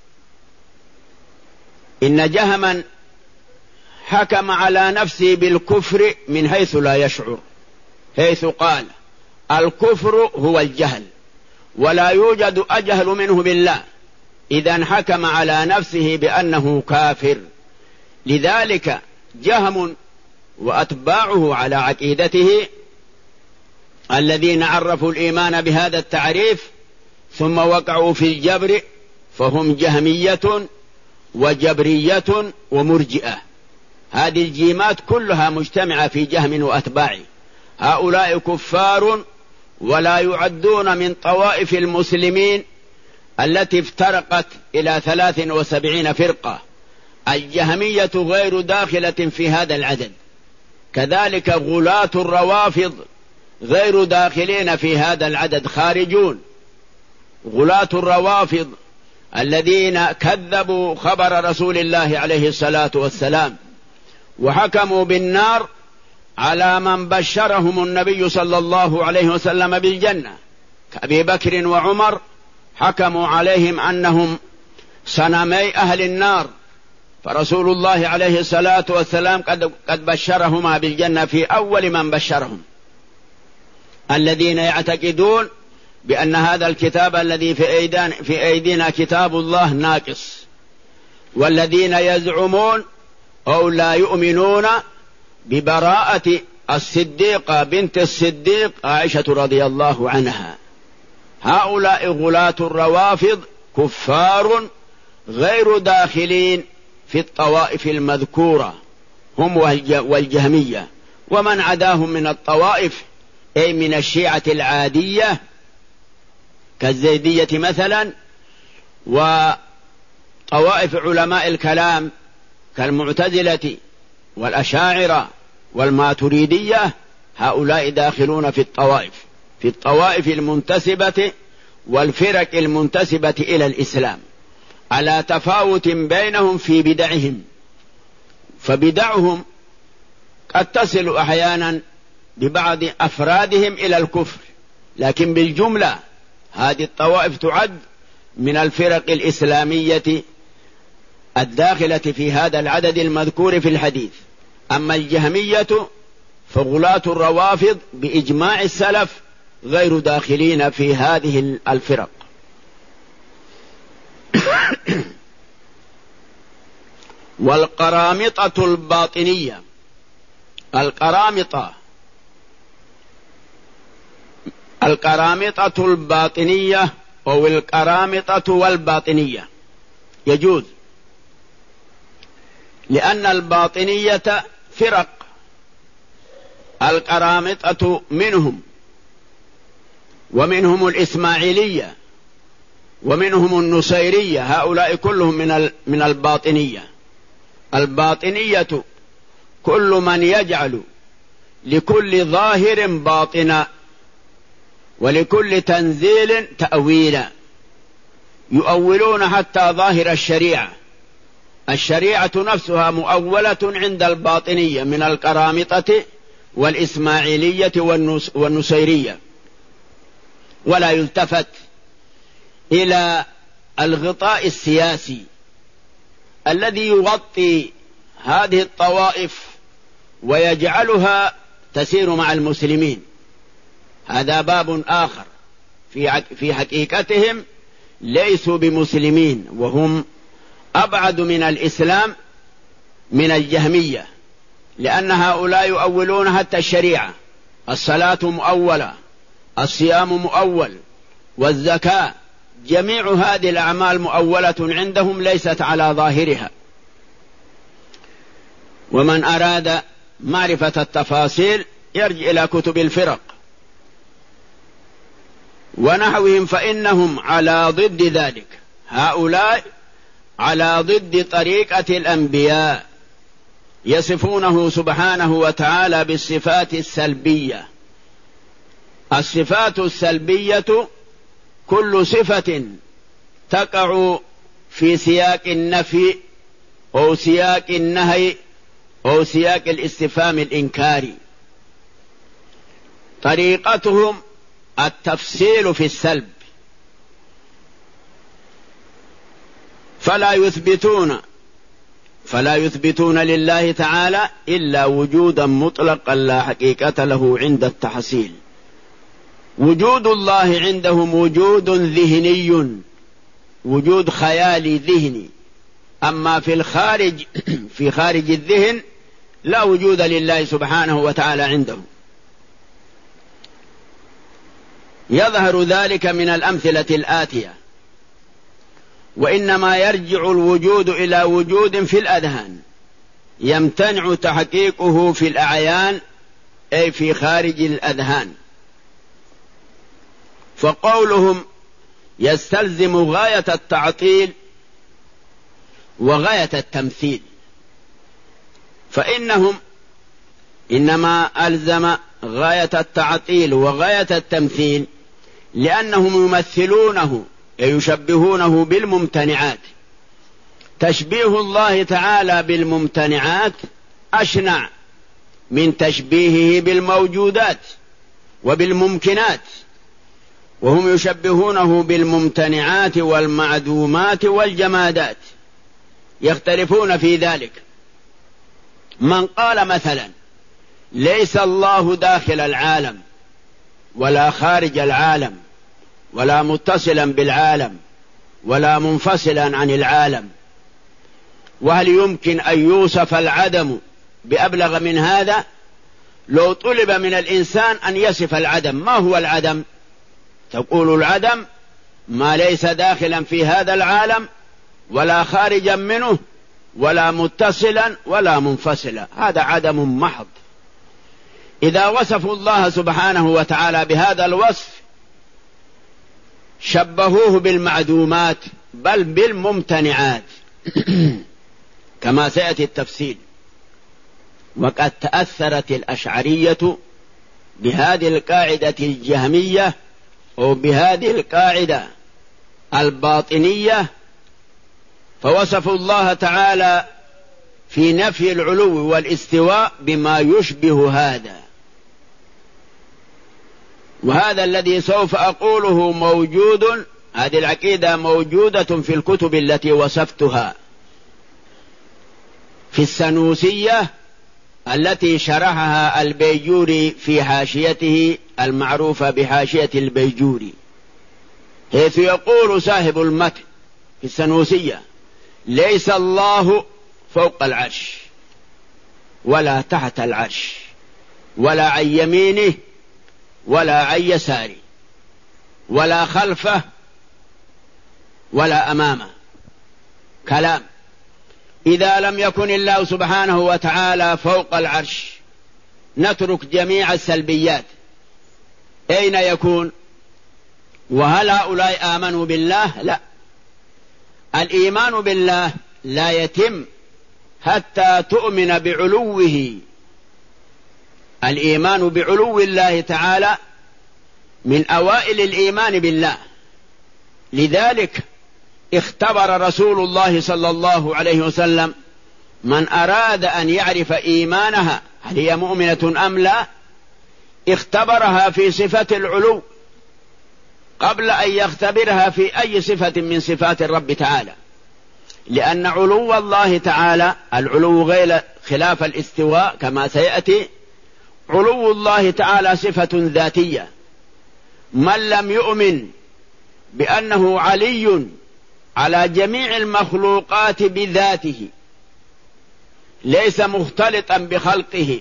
إن جهما حكم على نفسه بالكفر من حيث لا يشعر، حيث قال الكفر هو الجهل، ولا يوجد أجهل منه بالله، إذن حكم على نفسه بأنه كافر. لذلك جهم وأتباعه على عقيدته الذين عرفوا الإيمان بهذا التعريف ثم وقعوا في الجبر، فهم جهمية وجبرية ومرجئة. هذه الجيمات كلها مجتمعة في جهم وأتباعه. هؤلاء كفار ولا يعدون من طوائف المسلمين التي افترقت إلى 73 فرقة. الجهمية غير داخلة في هذا العدد. كذلك غلاة الروافض غير داخلين في هذا العدد، خارجون. غلاة الروافض الذين كذبوا خبر رسول الله عليه الصلاة والسلام وحكموا بالنار على من بشرهم النبي صلى الله عليه وسلم بالجنة كأبي بكر وعمر، حكموا عليهم أنهم صنمي أهل النار، فرسول الله عليه الصلاة والسلام قد بشرهما بالجنة في أول من بشرهم. الذين يعتقدون بأن هذا الكتاب الذي في أيدينا كتاب الله ناقص، والذين يزعمون أو لا يؤمنون ببراءة الصديقة بنت الصديق عائشة رضي الله عنها. هؤلاء غلاة الروافض كفار غير داخلين في الطوائف المذكورة، هم والجهمية ومن عداهم من الطوائف، أي من الشيعة العادية كالزيدية مثلا، وطوائف علماء الكلام كالمعتزلة والأشاعرة والماتريدية. هؤلاء داخلون في الطوائف المنتسبة والفرق المنتسبة إلى الإسلام، على تفاوت بينهم في بدعهم، فبدعهم قد تصل أحيانا ببعض أفرادهم إلى الكفر، لكن بالجملة هذه الطوائف تعد من الفرق الإسلامية الداخلة في هذا العدد المذكور في الحديث. أما الجهمية فغلاة الروافض بإجماع السلف غير داخلين في هذه الفرق. والقرامطة الباطنية، القرامطة الباطنية أو القرامطة والباطنية يجوز، لأن الباطنية فرق، القرامطة منهم، ومنهم الإسماعيلية ومنهم النصيرية، هؤلاء كلهم من الباطنية. الباطنية كل من يجعل لكل ظاهر باطنا ولكل تنزيل تأويلا، يؤولون حتى ظاهر الشريعة نفسها مؤولة عند الباطنية من القرامطة والإسماعيلية والنصيرية، ولا يلتفت إلى الغطاء السياسي الذي يغطي هذه الطوائف ويجعلها تسير مع المسلمين. هذا باب آخر، في حقيقتهم ليسوا بمسلمين، وهم أبعد من الإسلام من الجهمية، لأن هؤلاء يؤولون حتى الشريعة، الصلاة مؤولة، الصيام مؤول، والزكاة، جميع هذه الأعمال مؤولة عندهم ليست على ظاهرها. ومن أراد معرفة التفاصيل يرجع إلى كتب الفرق ونحوهم، فإنهم على ضد ذلك. هؤلاء على ضد طريقة الأنبياء، يصفونه سبحانه وتعالى بالصفات السلبية. الصفات السلبية كل صفة تقع في سياق النفي أو سياق النهي أو سياق الاستفهام الإنكاري. طريقتهم التفصيل في السلب، فلا يثبتون لله تعالى إلا وجودا مطلقا لا حقيقة له عند التحصيل. وجود الله عندهم وجود ذهني، وجود خيالي ذهني، أما في الخارج في خارج الذهن لا وجود لله سبحانه وتعالى عندهم. يظهر ذلك من الأمثلة الآتية: وإنما يرجع الوجود إلى وجود في الأذهان يمتنع تحقيقه في الأعيان، أي في خارج الأذهان. فقولهم يستلزم غاية التعطيل وغاية التمثيل، فإنهم إنما ألزم غاية التعطيل وغاية التمثيل، لأنهم يمثلونه يشبهونه بالممتنعات. تشبيه الله تعالى بالممتنعات أشنع من تشبيهه بالموجودات وبالممكنات، وهم يشبهونه بالممتنعات والمعدومات والجمادات، يختلفون في ذلك. من قال مثلا ليس الله داخل العالم ولا خارج العالم ولا متصلا بالعالم ولا منفصلا عن العالم، وهل يمكن أن يوصف العدم بأبلغ من هذا؟ لو طلب من الإنسان أن يصف العدم، ما هو العدم؟ تقول العدم ما ليس داخلا في هذا العالم ولا خارجا منه ولا متصلا ولا منفصلا، هذا عدم محض. إذا وصفوا الله سبحانه وتعالى بهذا الوصف شبهوه بالمعدومات بل بالممتنعات كما سيأتي التفصيل. وقد تأثرت الأشعرية بهذه القاعدة الجهمية أو بهذه القاعدة الباطنية، فوصفوا الله تعالى في نفي العلو والاستواء بما يشبه هذا. وهذا الذي سوف أقوله موجود، هذه العقيدة موجودة في الكتب التي وصفتها، في السنوسية التي شرحها البيجوري في حاشيته المعروفة بحاشية البيجوري، حيث يقول صاحب المتن في السنوسية: ليس الله فوق العرش ولا تحت العرش ولا عن يمينه ولا عن يساره ولا خلفه ولا أمامه. كلام. إذا لم يكن الله سبحانه وتعالى فوق العرش نترك جميع السلبيات، أين يكون؟ وهل هؤلاء آمنوا بالله؟ لا. الإيمان بالله لا يتم حتى تؤمن بعلوه. الإيمان بعلو الله تعالى من أوائل الإيمان بالله. لذلك اختبر رسول الله صلى الله عليه وسلم من أراد أن يعرف إيمانها هل هي مؤمنة أم لا، اختبرها في صفة العلو قبل أن يختبرها في أي صفة من صفات الرب تعالى، لأن علو الله تعالى العلو غير خلاف الاستواء كما سيأتي. علو الله تعالى صفة ذاتية. من لم يؤمن بأنه علي على جميع المخلوقات بذاته، ليس مختلطا بخلقه،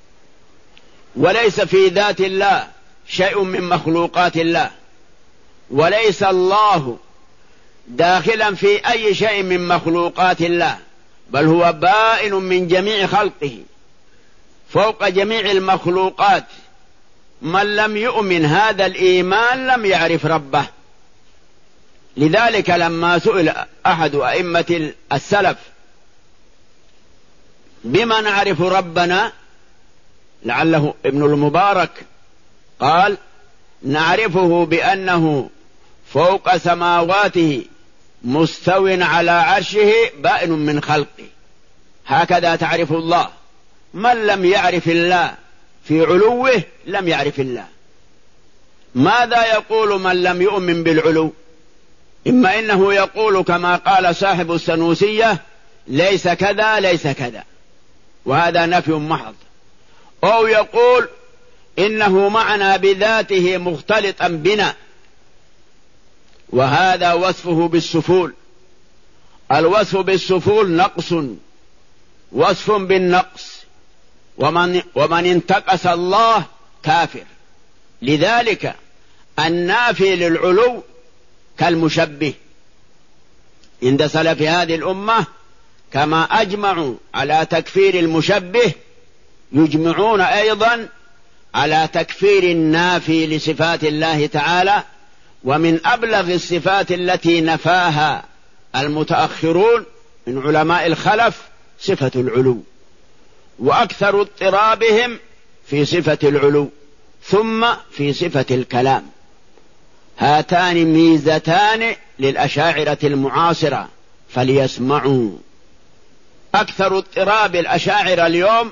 وليس في ذات الله شيء من مخلوقات الله، وليس الله داخلا في أي شيء من مخلوقات الله، بل هو بائن من جميع خلقه فوق جميع المخلوقات. من لم يؤمن هذا الإيمان لم يعرف ربه. لذلك لما سئل أحد أئمة السلف بما نعرف ربنا، لعله ابن المبارك، قال: نعرفه بأنه فوق سماواته مستو على عرشه بائن من خلقه. هكذا تعرف الله. من لم يعرف الله في علوه لم يعرف الله. ماذا يقول من لم يؤمن بالعلو؟ إما إنه يقول كما قال صاحب السنوسية: ليس كذا ليس كذا، وهذا نفي محض، أو يقول إنه معنا بذاته مختلطا بنا، وهذا وصفه بالسفول. الوصف بالسفول نقص، وصف بالنقص، ومن انتقص الله كافر. لذلك النافي للعلو كالمشبه عند سلف هذه الأمة، كما أجمعوا على تكفير المشبه يجمعون أيضا على تكفير النافي لصفات الله تعالى. ومن أبلغ الصفات التي نفاها المتأخرون من علماء الخلف صفة العلو، وأكثر اضطرابهم في صفة العلو ثم في صفة الكلام. هاتان ميزتان للأشاعرة المعاصرة فليسمعوا. أكثر اضطراب الأشاعرة اليوم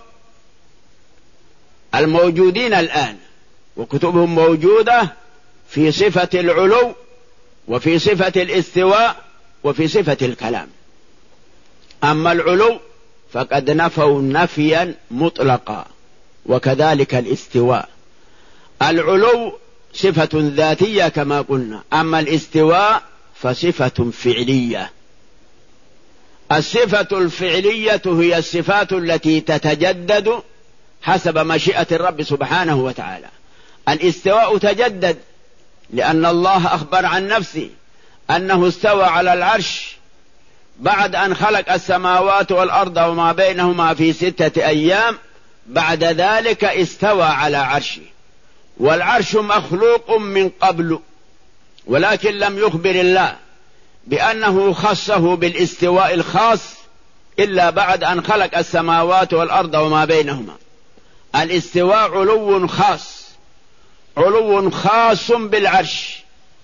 الموجودين الآن وكتبهم موجودة في صفة العلو وفي صفة الاستواء وفي صفة الكلام. أما العلو فقد نفوا نفيا مطلقا، وكذلك الاستواء. العلو صفة ذاتية كما قلنا، أما الاستواء فصفة فعلية. الصفة الفعلية هي الصفات التي تتجدد حسب مشيئة الرب سبحانه وتعالى. الاستواء تجدد لأن الله أخبر عن نفسه أنه استوى على العرش بعد أن خلق السماوات والأرض وما بينهما في 6 أيام، بعد ذلك استوى على عرشه. والعرش مخلوق من قبل، ولكن لم يخبر الله بأنه خصه بالاستواء الخاص إلا بعد أن خلق السماوات والأرض وما بينهما. الاستواء علو خاص، علو خاص بالعرش.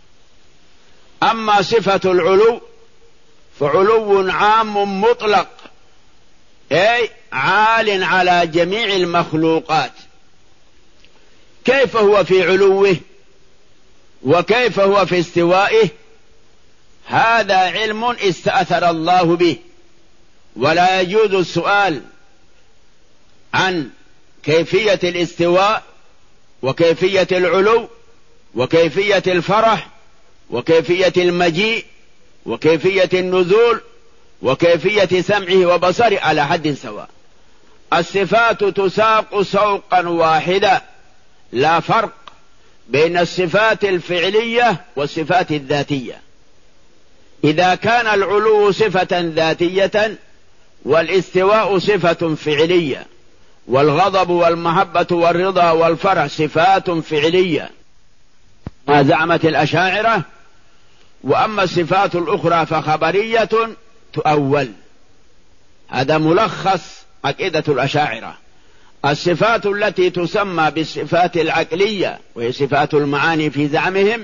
أما صفة العلو فعلو عام مطلق، أي عال على جميع المخلوقات. كيف هو في علوه وكيف هو في استوائه؟ هذا علم استأثر الله به، ولا يجوز السؤال عن كيفية الاستواء وكيفية العلو وكيفية الفرح وكيفية المجيء وكيفية النزول وكيفية سمعه وبصره على حد سواء. الصفات تساق سوقا واحدا، لا فرق بين الصفات الفعلية والصفات الذاتية. إذا كان العلو صفة ذاتية والاستواء صفة فعلية والغضب والمحبة والرضا والفرح صفات فعلية ما زعمت الأشاعرة، وأما الصفات الأخرى فخبرية تؤول. هذا ملخص عقيدة الأشاعرة. الصفات التي تسمى بالصفات العقلية وهي صفات المعاني في زعمهم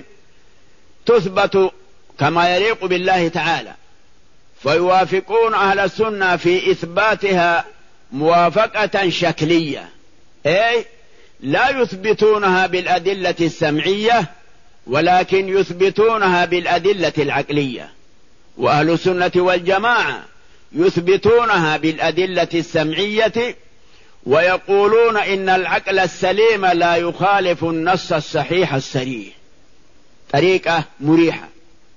تثبت كما يليق بالله تعالى، فيوافقون أهل السنة في إثباتها موافقة شكلية، أي لا يثبتونها بالأدلة السمعية ولكن يثبتونها بالأدلة العقلية. وأهل السنة والجماعة يثبتونها بالأدلة السمعية ويقولون إن العقل السليم لا يخالف النص الصحيح الصريح. طريقة مريحة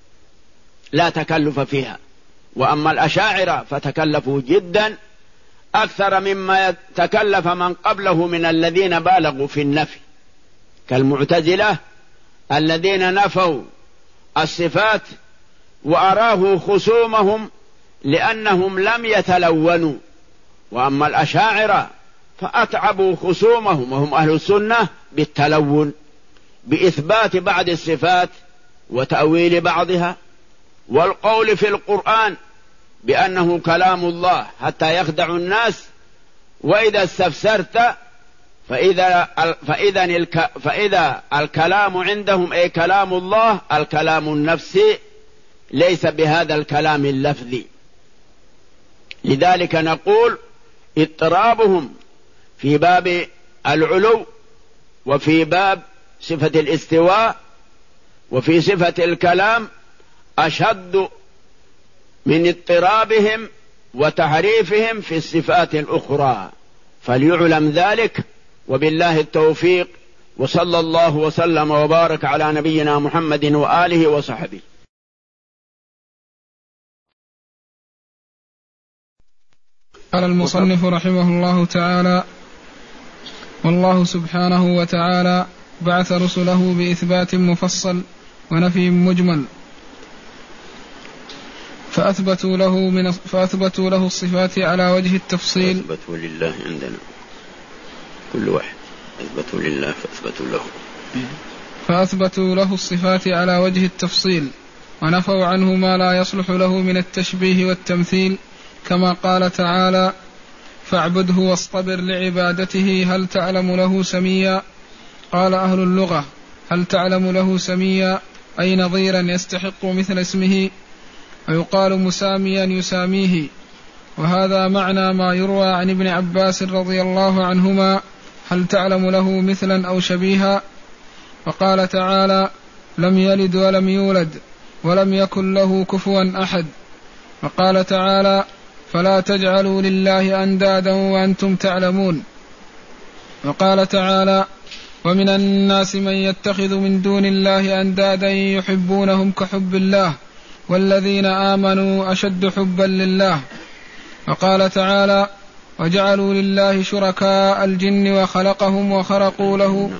لا تكلف فيها. وأما الأشاعرة فتكلفوا جدا أكثر مما تكلف من قبله من الذين بالغوا في النفي، كالمعتزلة الذين نفوا الصفات وأراه خصومهم لأنهم لم يتلونوا. وأما الأشاعرة فأتعبوا خصومهم وهم أهل السنة بالتلون، بإثبات بعض الصفات وتأويل بعضها، والقول في القرآن بأنه كلام الله حتى يخدع الناس. وإذا استفسرت فإذا الكلام عندهم أي كلام الله الكلام النفسي ليس بهذا الكلام اللفظي. لذلك نقول اضطرابهم في باب العلو وفي باب صفة الاستواء وفي صفة الكلام أشد من اضطرابهم وتحريفهم في الصفات الأخرى، فليعلم ذلك. وبالله التوفيق، وصلى الله وسلم وبارك على نبينا محمد وآله وصحبه. قال المصنف رحمه الله تعالى: والله سبحانه وتعالى بعث رسله بإثبات مفصل ونفي مجمل، فأثبتوا له الصفات على وجه التفصيل. أثبتوا لله عندنا كل واحد أثبتوا لله فأثبتوا له الصفات على وجه التفصيل، ونفوا عنه ما لا يصلح له من التشبيه والتمثيل، كما قال تعالى: فاعبده واصطبر لعبادته هل تعلم له سميا. قال أهل اللغة هل تعلم له سميا أي نظيرا يستحق مثل اسمه، ويقال مساميا يساميه. وهذا معنى ما يروى عن ابن عباس رضي الله عنهما هل تعلم له مثلا أو شبيها. وقال تعالى لم يلد ولم يولد ولم يكن له كفوا أحد. وقال تعالى فلا تجعلوا لله أندادا وأنتم تعلمون. وقال تعالى ومن الناس من يتخذ من دون الله أندادا يحبونهم كحب الله والذين آمنوا أشد حبا لله. وقال تعالى وجعلوا لله شركاء الجن وخلقهم وخرقوا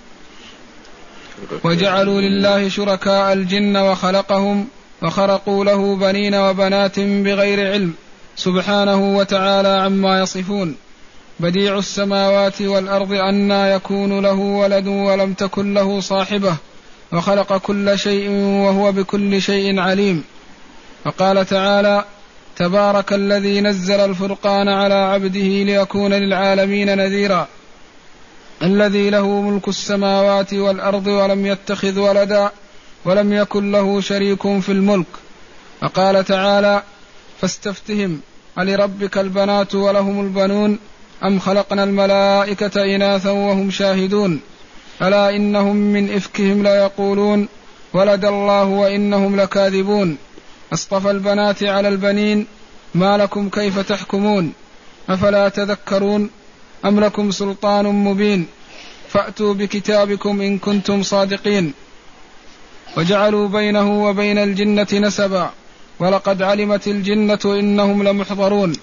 له بنين وبنات بغير علم سبحانه وتعالى عما يصفون. بديع السماوات والأرض أنى يكون له ولد ولم تكن له صاحبة وخلق كل شيء وهو بكل شيء عليم. وقال تعالى تبارك الذي نزل الفرقان على عبده ليكون للعالمين نذيرا الذي له ملك السماوات والأرض ولم يتخذ ولدا ولم يكن له شريك في الملك. وقال تعالى فاستفتهم ألربك البنات ولهم البنون أم خلقنا الملائكة إناثا وهم شاهدون ألا إنهم من إفكهم ليقولون ولد الله وإنهم لكاذبون أصطفى البنات على البنين ما لكم كيف تحكمون أفلا تذكرون أم لكم سلطان مبين فأتوا بكتابكم إن كنتم صادقين. وجعلوا بينه وبين الجنة نسبا ولقد علمت الجنة إنهم لمحضرون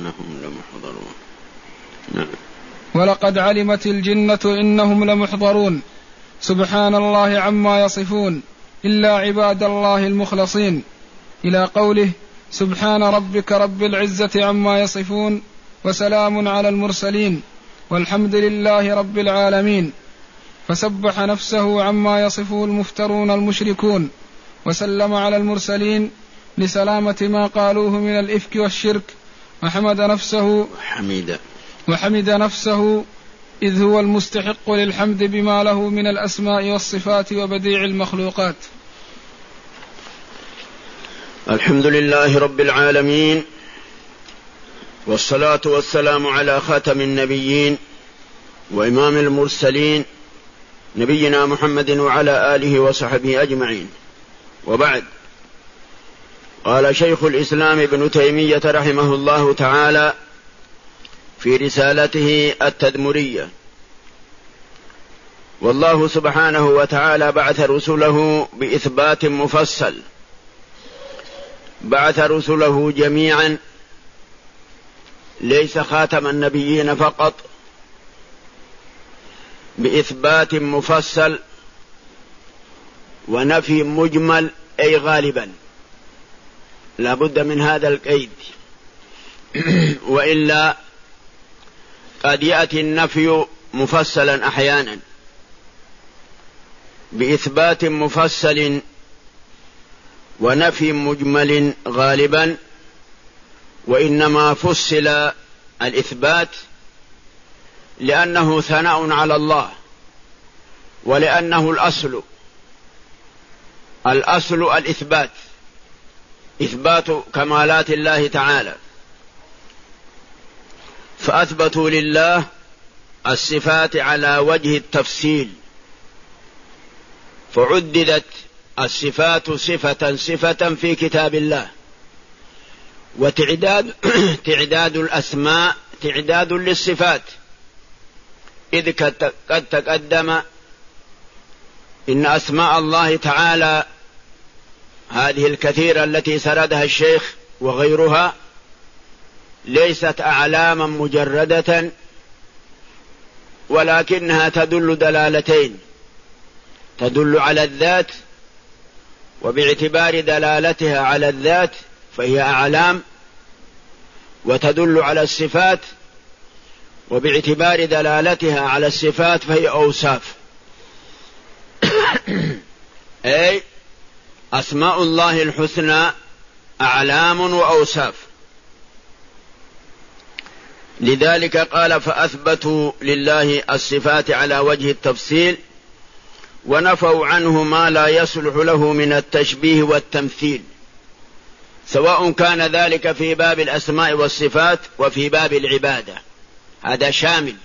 ولقد علمت الجنة إنهم لمحضرون. سبحان الله عما يصفون إلا عباد الله المخلصين، إلى قوله سبحان ربك رب العزة عما يصفون وسلام على المرسلين والحمد لله رب العالمين. فسبح نفسه عما يصفه المفترون المشركون وسلم على المرسلين لسلامة ما قالوه من الإفك والشرك. وحمد نفسه إذ هو المستحق للحمد بما له من الأسماء والصفات وبديع المخلوقات. الحمد لله رب العالمين، والصلاة والسلام على خاتم النبيين وإمام المرسلين نبينا محمد وعلى آله وصحبه أجمعين. وبعد، قال شيخ الإسلام ابن تيمية رحمه الله تعالى في رسالته التدمرية: والله سبحانه وتعالى بعث رسله بإثبات مفصل، بعث رسله جميعا ليس خاتم النبيين فقط، بإثبات مفصل ونفي مجمل أي غالبا، لا بد من هذا القيد، وإلا قد يأتي النفي مفصلا أحيانا. بإثبات مفصل ونفي مجمل غالبا، وإنما فصل الإثبات لأنه ثناء على الله، ولأنه الأصل الإثبات، إثبات كمالات الله تعالى، فأثبتوا لله الصفات على وجه التفصيل، فعددت الصفات صفة صفة في كتاب الله، وتعداد الأسماء تعداد للصفات، إذ قد تقدم إن أسماء الله تعالى هذه الكثيرة التي سردها الشيخ وغيرها ليست أعلاما مجردة، ولكنها تدل دلالتين: تدل على الذات، وباعتبار دلالتها على الذات فهي أعلام، وتدل على الصفات، وباعتبار دلالتها على الصفات فهي أوصاف. أي أسماء الله الحسنى أعلام وأوصاف. لذلك قال فأثبتوا لله الصفات على وجه التفصيل ونفوا عنه ما لا يصلح له من التشبيه والتمثيل، سواء كان ذلك في باب الأسماء والصفات وفي باب العبادة. هذا شامل.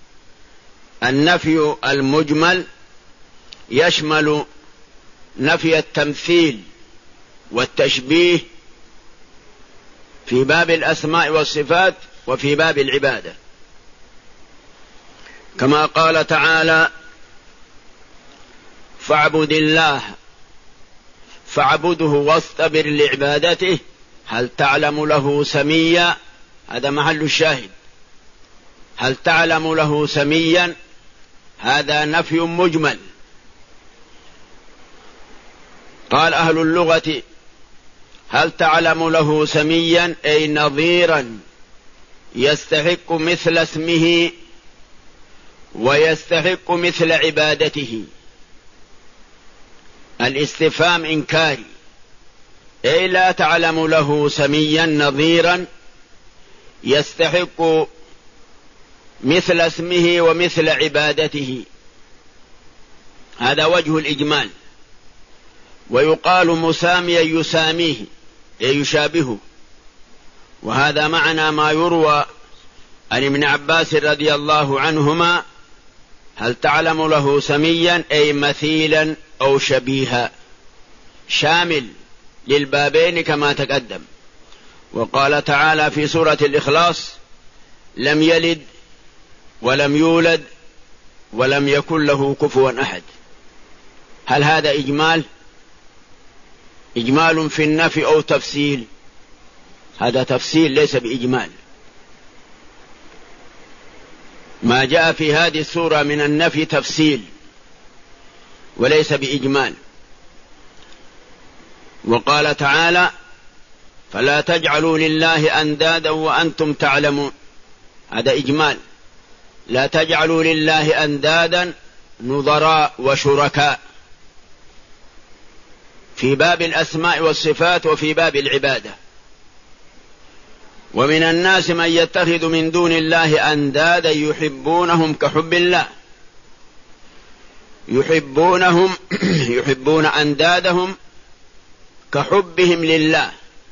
النفي المجمل يشمل نفي التمثيل والتشبيه في باب الأسماء والصفات وفي باب العبادة، كما قال تعالى فاعبد الله فاعبده واصطبر لعبادته هل تعلم له سميا. هذا محل الشاهد. هل تعلم له سميا هذا نفي مجمل. قال أهل اللغة هل تعلم له سميا أي نظيرا يستحق مثل اسمه ويستحق مثل عبادته. الاستفهام إنكاري، أي لا تعلم له سميا نظيرا يستحق مثل اسمه ومثل عبادته. هذا وجه الإجمال. ويقال مساميا يساميه أي يشابهه، وهذا معنى ما يروى عن ابن عباس رضي الله عنهما هل تعلم له سميا أي مثيلا أو شبيها، شامل للبابين كما تقدم. وقال تعالى في سورة الإخلاص لم يلد ولم يولد ولم يكن له كفوا أحد. هل هذا إجمال؟ إجمال في النفي أو تفصيل؟ هذا تفصيل ليس بإجمال. ما جاء في هذه السورة من النفي تفصيل وليس بإجمال. وقال تعالى فلا تجعلوا لله أندادا وأنتم تعلمون. هذا إجمال. لا تجعلوا لله أندادا نظراء وشركاء في باب الأسماء والصفات وفي باب العبادة. ومن الناس من يتخذ من دون الله أندادا يحبونهم كحب الله. يحبون أندادهم كحبهم لله.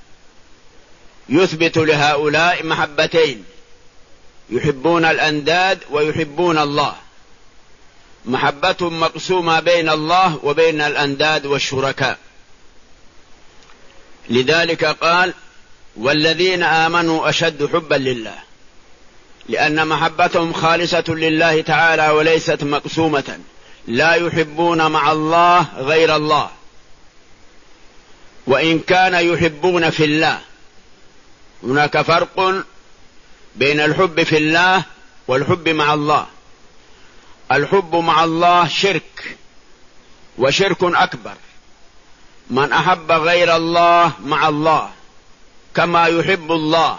يثبت لهؤلاء محبتين، يحبون الأنداد ويحبون الله، محبة مقسومة بين الله وبين الأنداد والشركاء. لذلك قال والذين آمنوا أشد حبا لله، لأن محبتهم خالصة لله تعالى وليست مقسومة. لا يحبون مع الله غير الله، وإن كان يحبون في الله. هناك فرق بين الحب في الله والحب مع الله. الحب مع الله شرك، وشرك أكبر. من أحب غير الله مع الله كما يحب الله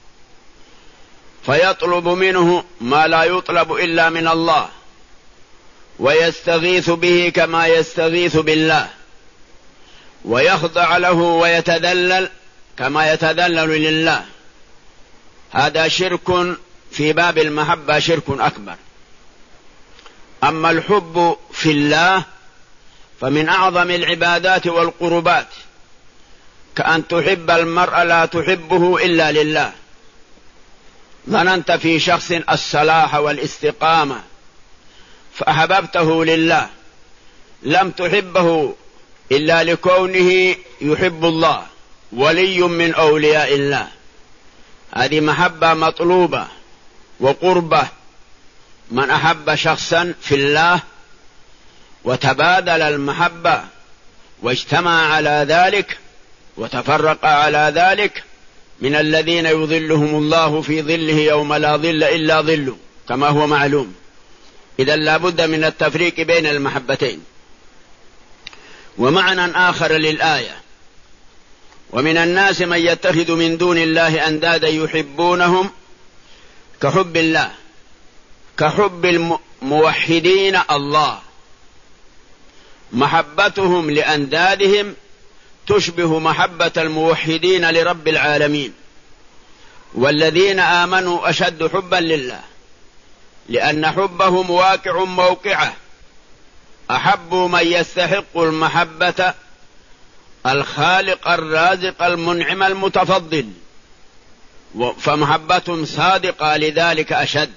فيطلب منه ما لا يطلب إلا من الله، ويستغيث به كما يستغيث بالله، ويخضع له ويتذلل كما يتذلل لله. هذا شرك في باب المحبة، شرك أكبر. أما الحب في الله فمن أعظم العبادات والقربات، كأن تحب المرء لا تحبه إلا لله. ظننت في شخص الصلاح والاستقامة فأحببته لله، لم تحبه إلا لكونه يحب الله، ولي من أولياء الله. هذه محبة مطلوبة وقربة. من أحب شخصا في الله وتبادل المحبة واجتمع على ذلك وتفرق على ذلك، من الذين يظلهم الله في ظله يوم لا ظل إلا ظله، كما هو معلوم. إذن لا بد من التفريق بين المحبتين. ومعنى آخر للآية ومن الناس من يتخذ من دون الله أندادا يحبونهم كحب الله، كحب الموحدين الله. محبتهم لأندادهم تشبه محبة الموحدين لرب العالمين، والذين آمنوا أشد حبا لله، لأن حبهم واقع موقعه، أحبوا من يستحق المحبة الخالق الرازق المنعم المتفضل، فمحبتهم صادقة لذلك أشد.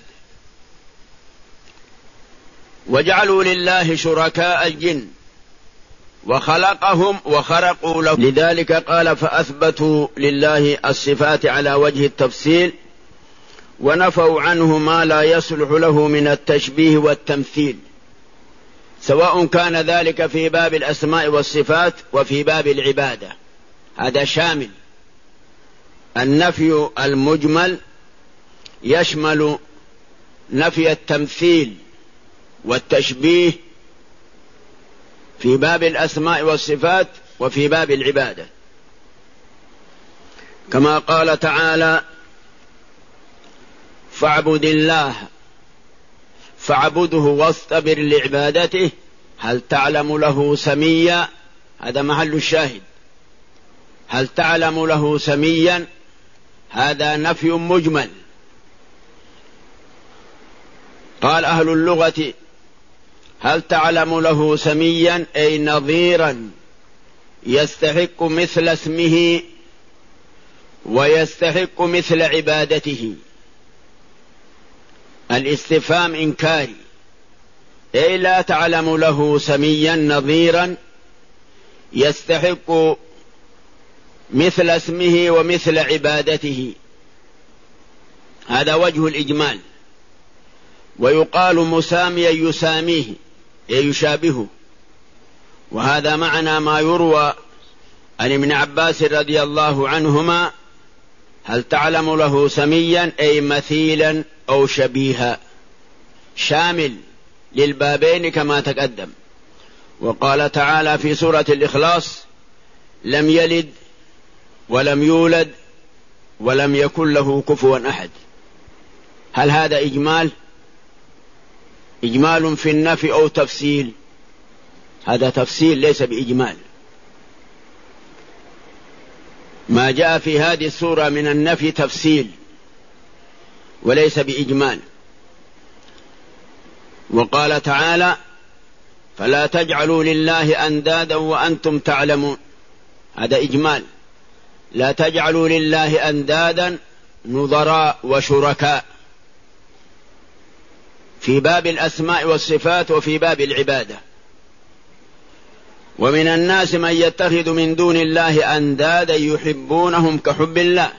وجعلوا لله شركاء الجن وخلقهم وخرقوا له، لذلك قال فأثبتوا لله الصفات على وجه التفصيل ونفوا عنه ما لا يصلح له من التشبيه والتمثيل، سواء كان ذلك في باب الأسماء والصفات وفي باب العبادة. هذا شامل. النفي المجمل يشمل نفي التمثيل والتشبيه في باب الأسماء والصفات وفي باب العبادة، كما قال تعالى فاعبد الله فاعبده واصطبر لعبادته هل تعلم له سميا. هذا محل الشاهد. هل تعلم له سميا هذا نفي مجمل. قال أهل اللغة هل تعلم له سميا أي نظيرا يستحق مثل اسمه ويستحق مثل عبادته. الاستفهام إنكاري، أي لا تعلم له سميا نظيرا يستحق مثل اسمه ومثل عبادته. هذا وجه الإجمال. ويقال مساميا يساميه أي يشابهه، وهذا معنى ما يروى عن ابن عباس رضي الله عنهما هل تعلم له سميا أي مثيلا أو شبيها، شامل للبابين كما تقدم. وقال تعالى في سورة الإخلاص لم يلد ولم يولد ولم يكن له كفوا أحد. هل هذا إجمال؟ إجمال في النفي أو تفصيل؟ هذا تفصيل ليس بإجمال. ما جاء في هذه السورة من النفي تفصيل وليس بإجمال. وقال تعالى فلا تجعلوا لله أندادا وأنتم تعلمون. هذا إجمال. لا تجعلوا لله أندادا نظراء وشركاء في باب الأسماء والصفات وفي باب العبادة. ومن الناس من يتخذ من دون الله أندادا يحبونهم كحب الله،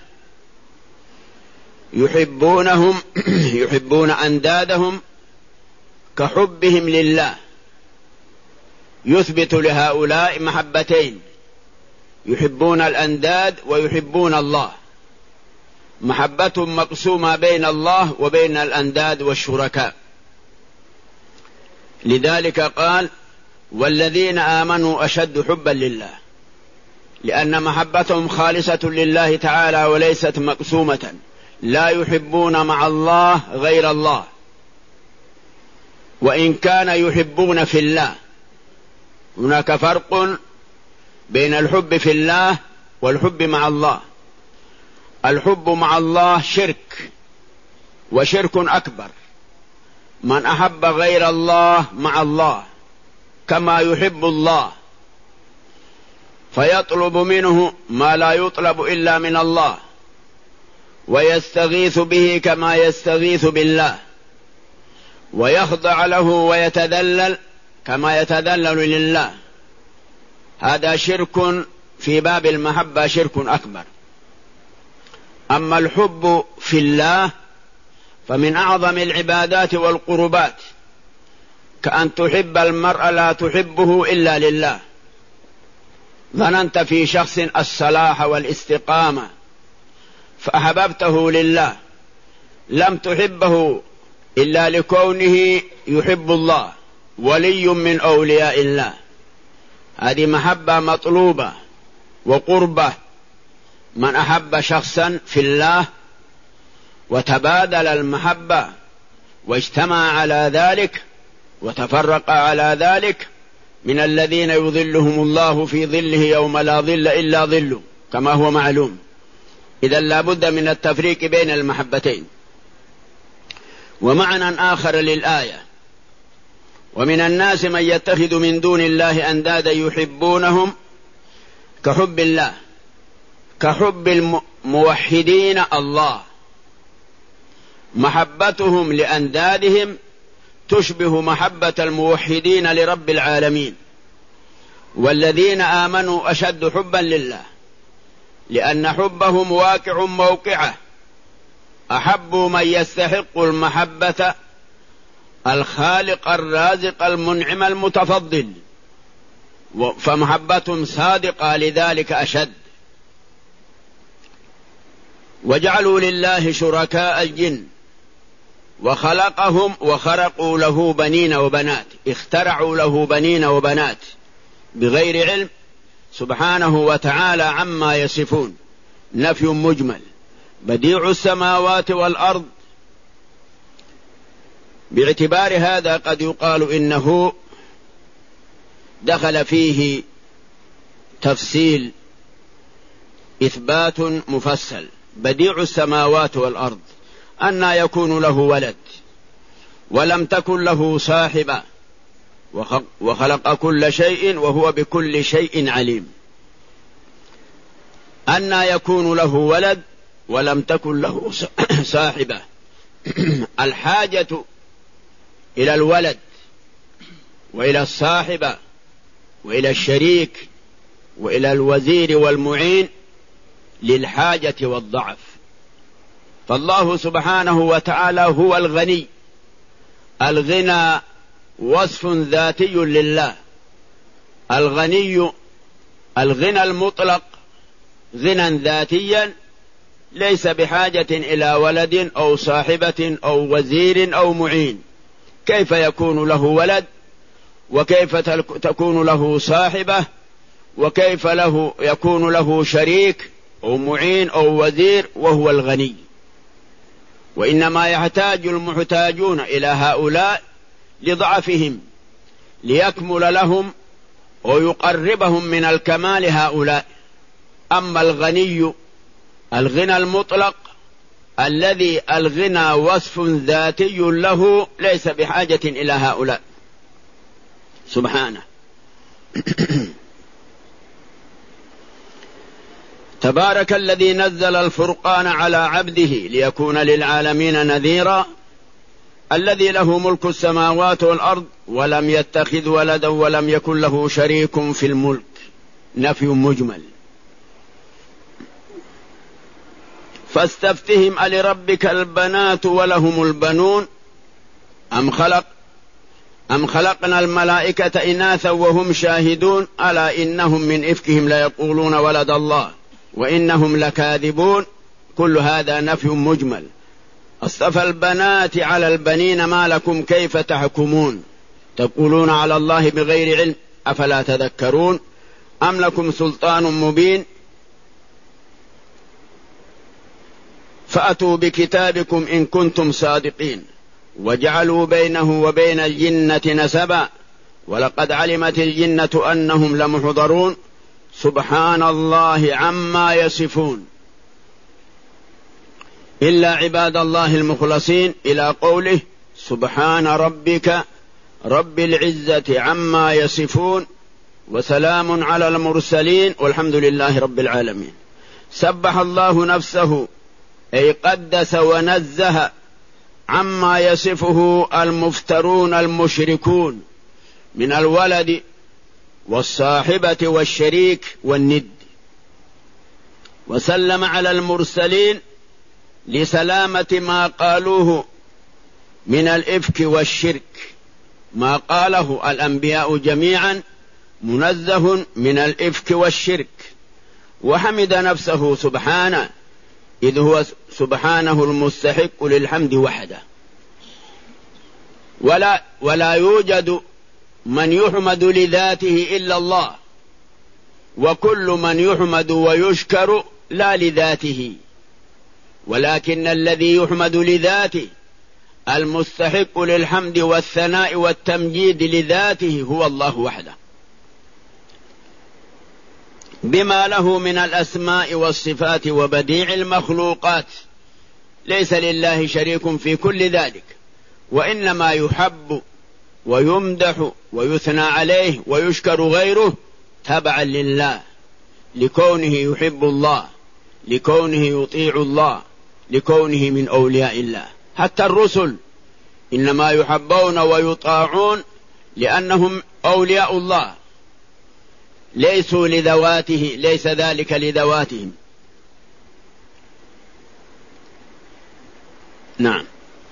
يحبون أندادهم كحبهم لله. يثبت لهؤلاء محبتين، يحبون الأنداد ويحبون الله، محبة مقسومة بين الله وبين الأنداد والشركاء. لذلك قال والذين آمنوا أشد حبا لله، لأن محبتهم خالصة لله تعالى وليست مقسومة، لا يحبون مع الله غير الله، وإن كان يحبون في الله. هناك فرق بين الحب في الله والحب مع الله. الحب مع الله شرك، وشرك أكبر. من أحب غير الله مع الله كما يحب الله، فيطلب منه ما لا يطلب إلا من الله، ويستغيث به كما يستغيث بالله، ويخضع له ويتذلل كما يتذلل لله. هذا شرك في باب المحبة، شرك أكبر. أما الحب في الله فمن أعظم العبادات والقربات، كأن تحب المرء لا تحبه إلا لله. ظننت في شخص الصلاح والاستقامة فأحببته لله، لم تحبه إلا لكونه يحب الله، ولي من أولياء الله. هذه محبة مطلوبة وقربة. من أحب شخصا في الله وتبادل المحبة واجتمع على ذلك وتفرق على ذلك، من الذين يظلهم الله في ظله يوم لا ظل إلا ظله، كما هو معلوم. إذا لا بد من التفريق بين المحبتين. ومعنى آخر للآية: ومن الناس من يتخذ من دون الله أندادا يحبونهم كحب الله، كحب الموحدين الله، محبتهم لأندادهم تشبه محبة الموحدين لرب العالمين. والذين آمنوا أشد حبا لله، لأن حبهم واقع موقعه، أحبوا من يستحق المحبة الخالق الرازق المنعم المتفضل، فمحبتهم صادقة لذلك أشد. وجعلوا لله شركاء الجن وخلقهم وخرقوا له بنين وبنات، اخترعوا له بنين وبنات بغير علم سبحانه وتعالى عما يصفون. نفي مجمل. بديع السماوات والأرض، باعتبار هذا قد يقال إنه دخل فيه تفصيل إثبات مفصل. بديع السماوات والأرض، أنى يكون له ولد ولم تكن له صاحبة، وخلق كل شيء وهو بكل شيء عليم. أنى يكون له ولد ولم تكن له صاحبة. الحاجة إلى الولد وإلى الصاحبة وإلى الشريك وإلى الوزير والمعين للحاجة والضعف. فالله سبحانه وتعالى هو الغني. الغنى وصف ذاتي لله. الغني، الغنى المطلق غنى ذاتيا، ليس بحاجة إلى ولد أو صاحبة أو وزير أو معين. كيف يكون له ولد؟ وكيف تكون له صاحبة؟ وكيف يكون له شريك أو معين أو وزير وهو الغني؟ وإنما يحتاج المحتاجون إلى هؤلاء لضعفهم، ليكمل لهم ويقربهم من الكمال هؤلاء. أما الغني، الغنى المطلق الذي الغنى وصف ذاتي له، ليس بحاجة إلى هؤلاء سبحانه. تبارك الذي نزل الفرقان على عبده ليكون للعالمين نذيرا، الذي له ملك السماوات والأرض ولم يتخذ ولدا ولم يكن له شريك في الملك. نفي مجمل. فاستفتهم ألربك البنات ولهم البنون أم خلقنا الملائكة إناثا وهم شاهدون ألا إنهم من إفكهم ليقولون ولد الله وإنهم لكاذبون. كل هذا نفي مجمل. اصطفى البنات على البنين ما لكم كيف تحكمون تقولون على الله بغير علم أفلا تذكرون أم لكم سلطان مبين فأتوا بكتابكم إن كنتم صادقين. وجعلوا بينه وبين الجنة نسبا ولقد علمت الجنة أنهم لمحضرون سبحان الله عما يصفون إلا عباد الله المخلصين، إلى قوله سبحان ربك رب العزة عما يصفون وسلام على المرسلين والحمد لله رب العالمين. سبح الله نفسه أي قدس ونزه عما يصفه المفترون المشركون من الولد والصاحبة والشريك والند. وسلم على المرسلين لسلامة ما قالوه من الإفك والشرك، ما قاله الأنبياء جميعا منزه من الإفك والشرك. وحمد نفسه سبحانه إذ هو سبحانه المستحق للحمد وحده، ولا يوجد من يحمد لذاته إلا الله، وكل من يحمد ويشكر لا لذاته، ولكن الذي يحمد لذاته المستحق للحمد والثناء والتمجيد لذاته هو الله وحده. بما له من الأسماء والصفات وبديع المخلوقات، ليس لله شريك في كل ذلك، وإنما يحب ويمدح ويثنى عليه ويشكر غيره تبعا لله، لكونه يحب الله، لكونه يطيع الله، لكونه من أولياء الله. حتى الرسل إنما يحبون ويطاعون لأنهم أولياء الله، ليسوا لذواته، ليس ذلك لذواتهم. نعم.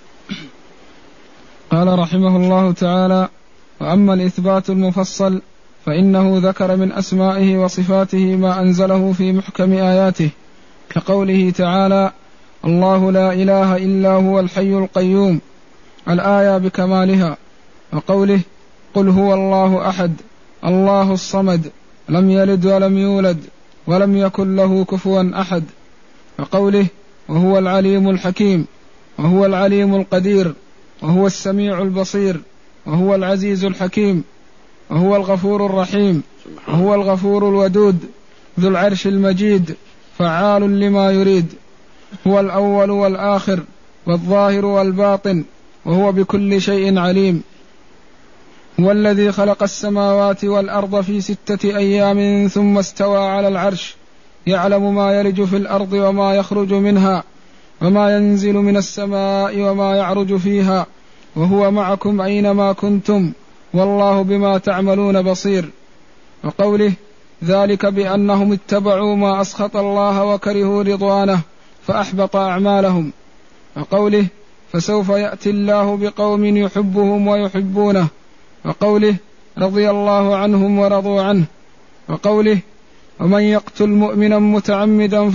قال رحمه الله تعالى: وأما الإثبات المفصل فإنه ذكر من أسمائه وصفاته ما أنزله في محكم آياته، كقوله تعالى: الله لا إله إلا هو الحي القيوم، الآية بكمالها، وقوله: قل هو الله أحد الله الصمد لم يلد ولم يولد ولم يكن له كفوا أحد، وقوله: وهو العليم الحكيم، وهو العليم القدير، وهو السميع البصير، وهو العزيز الحكيم، وهو الغفور الرحيم، وهو الغفور الودود ذو العرش المجيد فعال لما يريد، هو الأول والآخر والظاهر والباطن، وهو بكل شيء عليم. هو الذي خلق السماوات والأرض في 6 أيام ثم استوى على العرش، يعلم ما يلج في الأرض وما يخرج منها وما ينزل من السماء وما يعرج فيها، وهو معكم أينما كنتم والله بما تعملون بصير. وقوله: ذلك بأنهم اتبعوا ما أسخط الله وكرهوا رضوانه فأحبط أعمالهم. وقوله: فسوف يأتي الله بقوم يحبهم ويحبونه. وقوله: رضي الله عنهم ورضوا عنه. وقوله: ومن يقتل مؤمنا متعمدا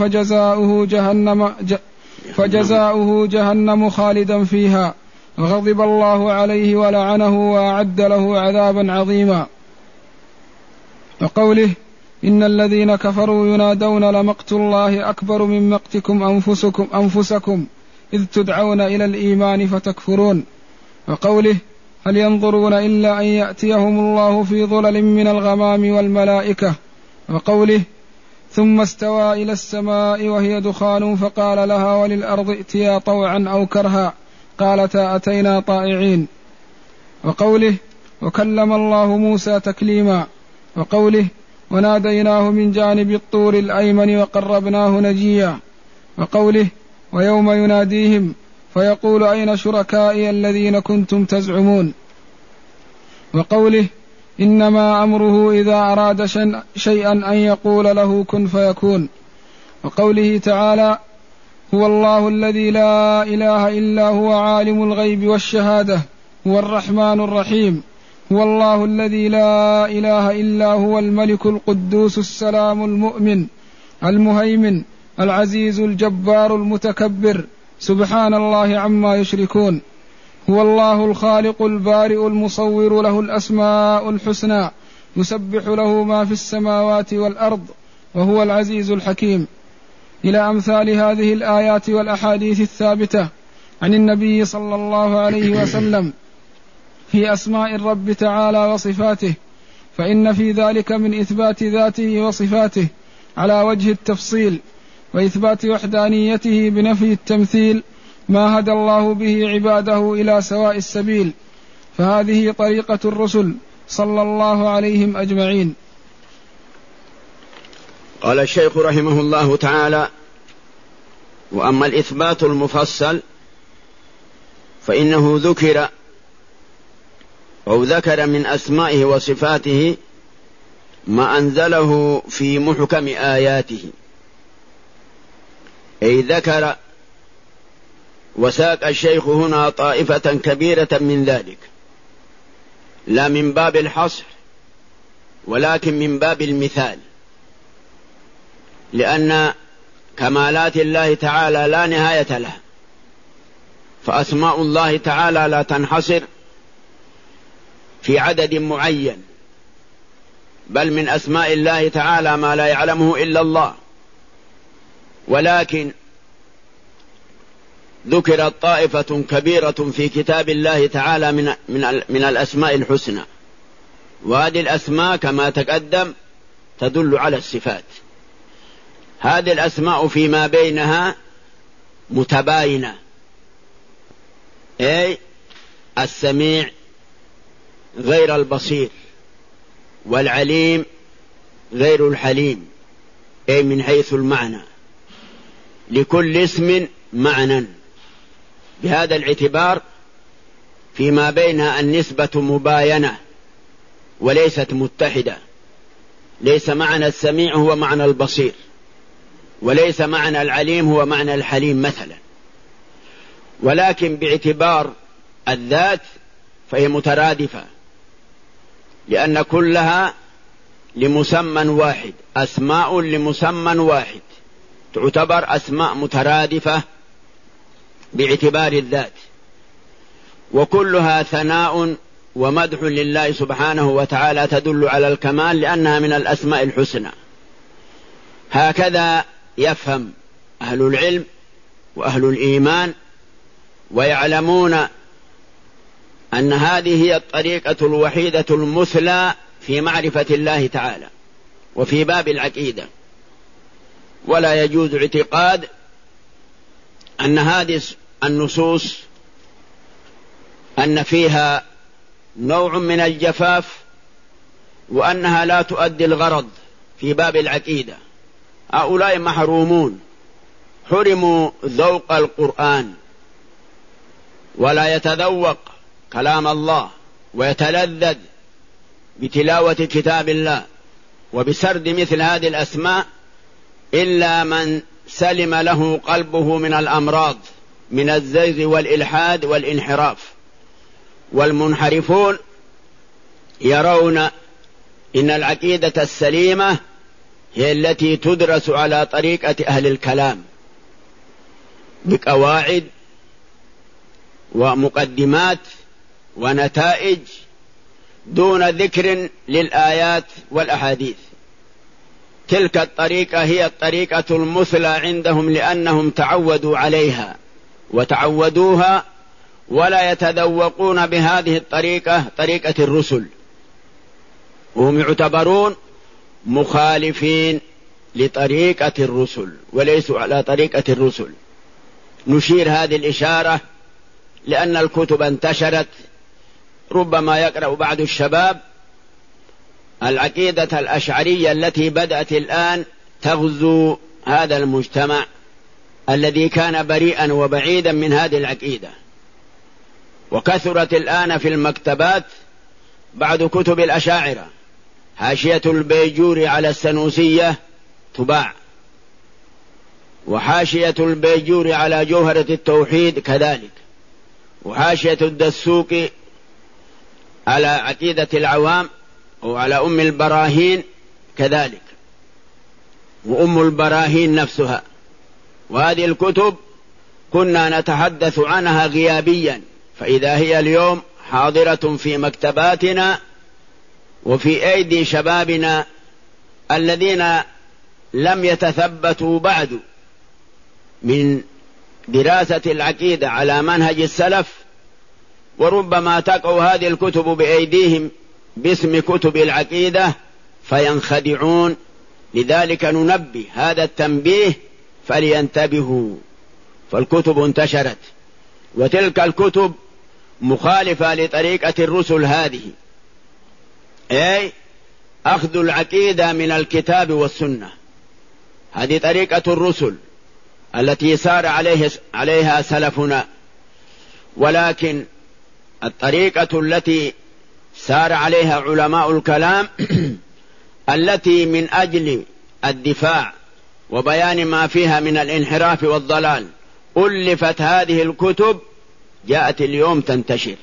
فجزاؤه جهنم خالدا فيها وغضب الله عليه ولعنه وأعد له عذابا عظيما. وقوله: إن الذين كفروا ينادون لمقت الله أكبر من مقتكم أنفسكم إذ تدعون إلى الإيمان فتكفرون. وقوله: هل ينظرون إلا أن يأتيهم الله في ظلل من الغمام والملائكة. وقوله: ثم استوى إلى السماء وهي دخان فقال لها وللأرض ائتيا طوعا أو كرها قالتا أتينا طائعين. وقوله: وكلم الله موسى تكليما. وقوله: وناديناه من جانب الطور الأيمن وقربناه نجيا. وقوله: ويوم يناديهم فيقول أين شركائي الذين كنتم تزعمون. وقوله: إنما أمره إذا أراد شيئا أن يقول له كن فيكون. وقوله تعالى: هو الله الذي لا إله إلا هو عالم الغيب والشهادة هو الرحمن الرحيم. هو الله الذي لا إله إلا هو الملك القدوس السلام المؤمن المهيمن العزيز الجبار المتكبر سبحان الله عما يشركون. هو الله الخالق البارئ المصور له الأسماء الحسنى يسبح له ما في السماوات والأرض وهو العزيز الحكيم، إلى أمثال هذه الآيات والأحاديث الثابتة عن النبي صلى الله عليه وسلم في أسماء الرب تعالى وصفاته، فإن في ذلك من إثبات ذاته وصفاته على وجه التفصيل، وإثبات وحدانيته بنفي التمثيل ما هدى الله به عباده إلى سواء السبيل، فهذه طريقة الرسل صلى الله عليهم أجمعين. قال الشيخ رحمه الله تعالى: وأما الإثبات المفصل فإنه ذكر من أسمائه وصفاته ما أنزله في محكم آياته، أي ذكر وساق الشيخ هنا طائفة كبيرة من ذلك، لا من باب الحصر ولكن من باب المثال، لأن كمالات الله تعالى لا نهاية لها، فأسماء الله تعالى لا تنحصر في عدد معين، بل من أسماء الله تعالى ما لا يعلمه إلا الله، ولكن ذكرت طائفة كبيرة في كتاب الله تعالى من الأسماء الحسنى، وهذه الأسماء كما تقدم تدل على الصفات. هذه الأسماء فيما بينها متباينة، أي السميع غير البصير، والعليم غير الحليم، أي من حيث المعنى، لكل اسم معنى. بهذا الاعتبار فيما بينها النسبة مباينة وليست متحدة. ليس معنى السميع هو معنى البصير، وليس معنى العليم هو معنى الحليم مثلا، ولكن باعتبار الذات فهي مترادفة، لأن كلها لمسمى واحد، أسماء لمسمى واحد، تعتبر أسماء مترادفة باعتبار الذات، وكلها ثناء ومدح لله سبحانه وتعالى، تدل على الكمال لأنها من الأسماء الحسنى. هكذا يفهم أهل العلم وأهل الإيمان، ويعلمون أن هذه هي الطريقة الوحيدة المثلى في معرفة الله تعالى وفي باب العقيدة. ولا يجوز اعتقاد أن هذه النصوص أن فيها نوع من الجفاف وأنها لا تؤدي الغرض في باب العقيدة. هؤلاء محرومون، حرموا ذوق القرآن، ولا يتذوق كلام الله ويتلذذ بتلاوة كتاب الله وبسرد مثل هذه الأسماء إلا من سلم له قلبه من الأمراض، من الزيغ والإلحاد والانحراف. والمنحرفون يرون إن العقيدة السليمة هي التي تدرس على طريقة أهل الكلام بقواعد ومقدمات ونتائج، دون ذكر للآيات والأحاديث. تلك الطريقة هي الطريقة المثلى عندهم، لأنهم تعودوا عليها وتعودوها، ولا يتذوقون بهذه الطريقة طريقة الرسل، وهم يعتبرون مخالفين لطريقة الرسل وليسوا على طريقة الرسل. نشير هذه الإشارة لأن الكتب انتشرت، ربما يقرأ بعض الشباب العقيدة الأشعرية التي بدأت الآن تغزو هذا المجتمع الذي كان بريئا وبعيدا من هذه العقيدة. وكثرت الآن في المكتبات بعض كتب الأشاعرة، حاشية البيجوري على السنوسية تباع، وحاشية البيجوري على جوهرة التوحيد كذلك، وحاشية الدسوقي على عقيدة العوام وعلى أم البراهين كذلك، وأم البراهين نفسها. وهذه الكتب كنا نتحدث عنها غيابيا، فإذا هي اليوم حاضرة في مكتباتنا وفي أيدي شبابنا الذين لم يتثبتوا بعد من دراسة العقيدة على منهج السلف، وربما تقع هذه الكتب بأيديهم باسم كتب العقيدة فينخدعون. لذلك ننبه هذا التنبيه فلينتبهوا، فالكتب انتشرت، وتلك الكتب مخالفة لطريقة الرسل هذه، أي أخذ العقيدة من الكتاب والسنة. هذه طريقة الرسل التي سار عليها سلفنا، ولكن الطريقة التي سار عليها علماء الكلام التي من أجل الدفاع وبيان ما فيها من الانحراف والضلال ألفت هذه الكتب، جاءت اليوم تنتشر.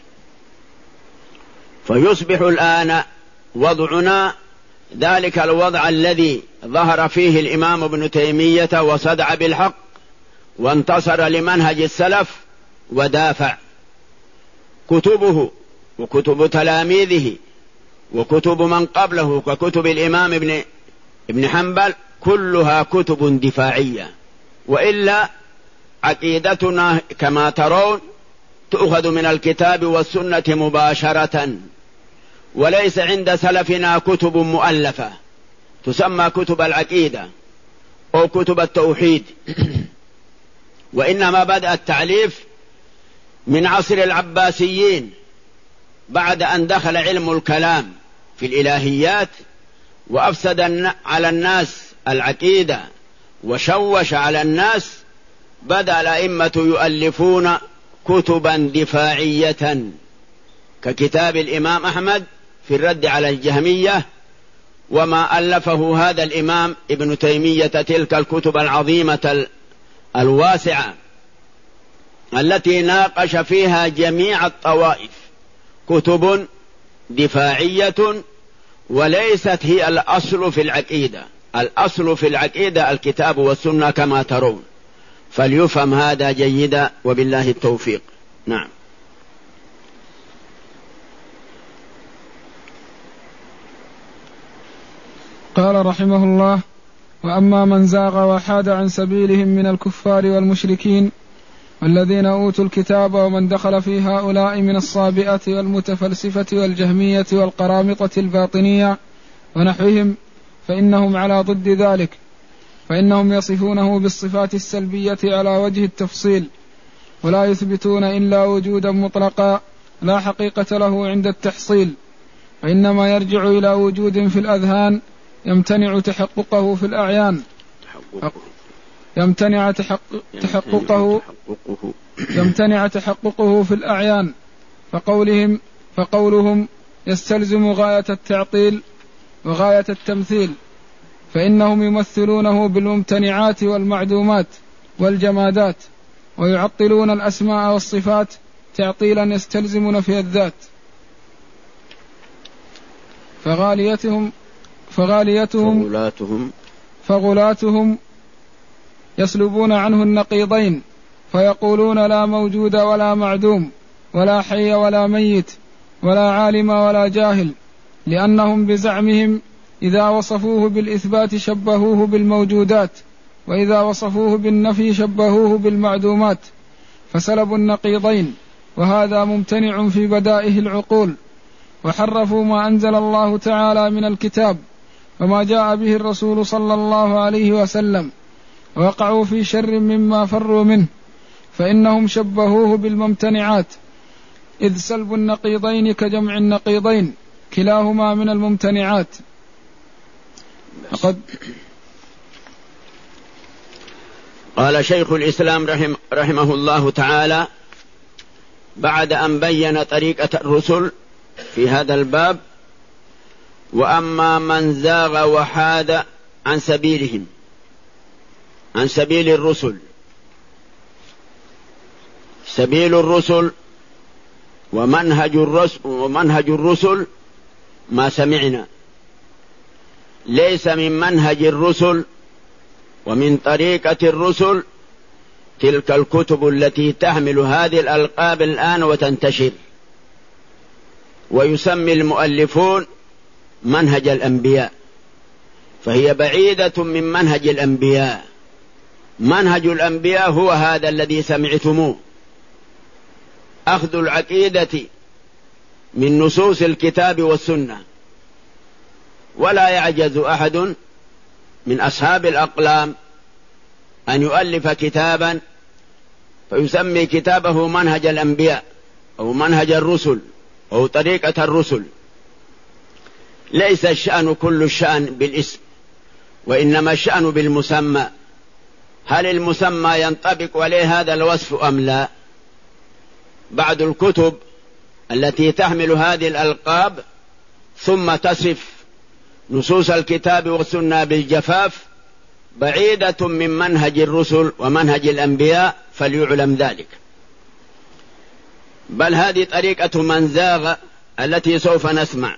فيصبح الآن وضعنا ذلك الوضع الذي ظهر فيه الإمام ابن تيمية وصدع بالحق وانتصر لمنهج السلف ودافع. كتبه وكتب تلاميذه وكتب من قبله ككتب الإمام ابن حنبل كلها كتب دفاعية، وإلا عقيدتنا كما ترون تؤخذ من الكتاب والسنة مباشرة، وليس عند سلفنا كتب مؤلفة تسمى كتب العقيدة أو كتب التوحيد. وإنما بدأ التعليف من عصر العباسيين بعد أن دخل علم الكلام في الإلهيات وأفسد على الناس العقيدة وشوش على الناس. بدأ الأئمة يؤلفون كتبا دفاعية ككتاب الإمام أحمد في الرد على الجهمية، وما ألفه هذا الإمام ابن تيمية تلك الكتب العظيمة الواسعة التي ناقش فيها جميع الطوائف، كتب دفاعية وليست هي الأصل في العقيدة. الأصل في العقيدة الكتاب والسنة كما ترون، فليفهم هذا جيدا وبالله التوفيق. نعم. قال رحمه الله: وأما من زاغ وحاد عن سبيلهم من الكفار والمشركين والذين أوتوا الكتاب ومن دخل في هؤلاء من الصابئة والمتفلسفة والجهمية والقرامطة الباطنية ونحوهم فإنهم على ضد ذلك، فإنهم يصفونه بالصفات السلبية على وجه التفصيل ولا يثبتون إلا وجودا مطلقا لا حقيقة له عند التحصيل، وإنما يرجع إلى وجود في الأذهان يمتنع تحققه في الأعيان يمتنع تحققه في الأعيان. فقولهم يستلزم غاية التعطيل وغاية التمثيل، فإنهم يمثلونه بالممتنعات والمعدومات والجمادات، ويعطلون الأسماء والصفات تعطيلا يستلزم نفي الذات. فغلاتهم يسلبون عنه النقيضين، فيقولون لا موجود ولا معدوم ولا حي ولا ميت ولا عالم ولا جاهل، لأنهم بزعمهم إذا وصفوه بالإثبات شبهوه بالموجودات، وإذا وصفوه بالنفي شبهوه بالمعدومات، فسلبوا النقيضين، وهذا ممتنع في بدائه العقول. وحرفوا ما أنزل الله تعالى من الكتاب وما جاء به الرسول صلى الله عليه وسلم، وقعوا في شر مما فروا منه، فإنهم شبهوه بالممتنعات، إذ سلب النقيضين كجمع النقيضين كلاهما من الممتنعات. قال شيخ الإسلام رحمه الله تعالى بعد أن بين طريقة الرسل في هذا الباب: وأما من زاغ وحاد عن سبيلهم، عن سبيل الرسل. سبيل الرسل ومنهج الرسل ما سمعنا، ليس من منهج الرسل ومن طريقة الرسل تلك الكتب التي تحمل هذه الألقاب الآن وتنتشر، ويسمي المؤلفون منهج الأنبياء، فهي بعيدة من منهج الأنبياء. منهج الأنبياء هو هذا الذي سمعتموه: أخذ العقيدة من نصوص الكتاب والسنة. ولا يعجز أحد من أصحاب الأقلام أن يؤلف كتابا فيسمي كتابه منهج الأنبياء أو منهج الرسل أو طريقة الرسل. ليس الشأن كل الشأن بالاسم، وإنما الشأن بالمسمى. هل المسمى ينطبق عليه هذا الوصف أم لا؟ بعض الكتب التي تحمل هذه الألقاب ثم تصف نصوص الكتاب والسنة بالجفاف بعيدة من منهج الرسل ومنهج الأنبياء، فليعلم ذلك. بل هذه طريقة من زاغ التي سوف نسمع.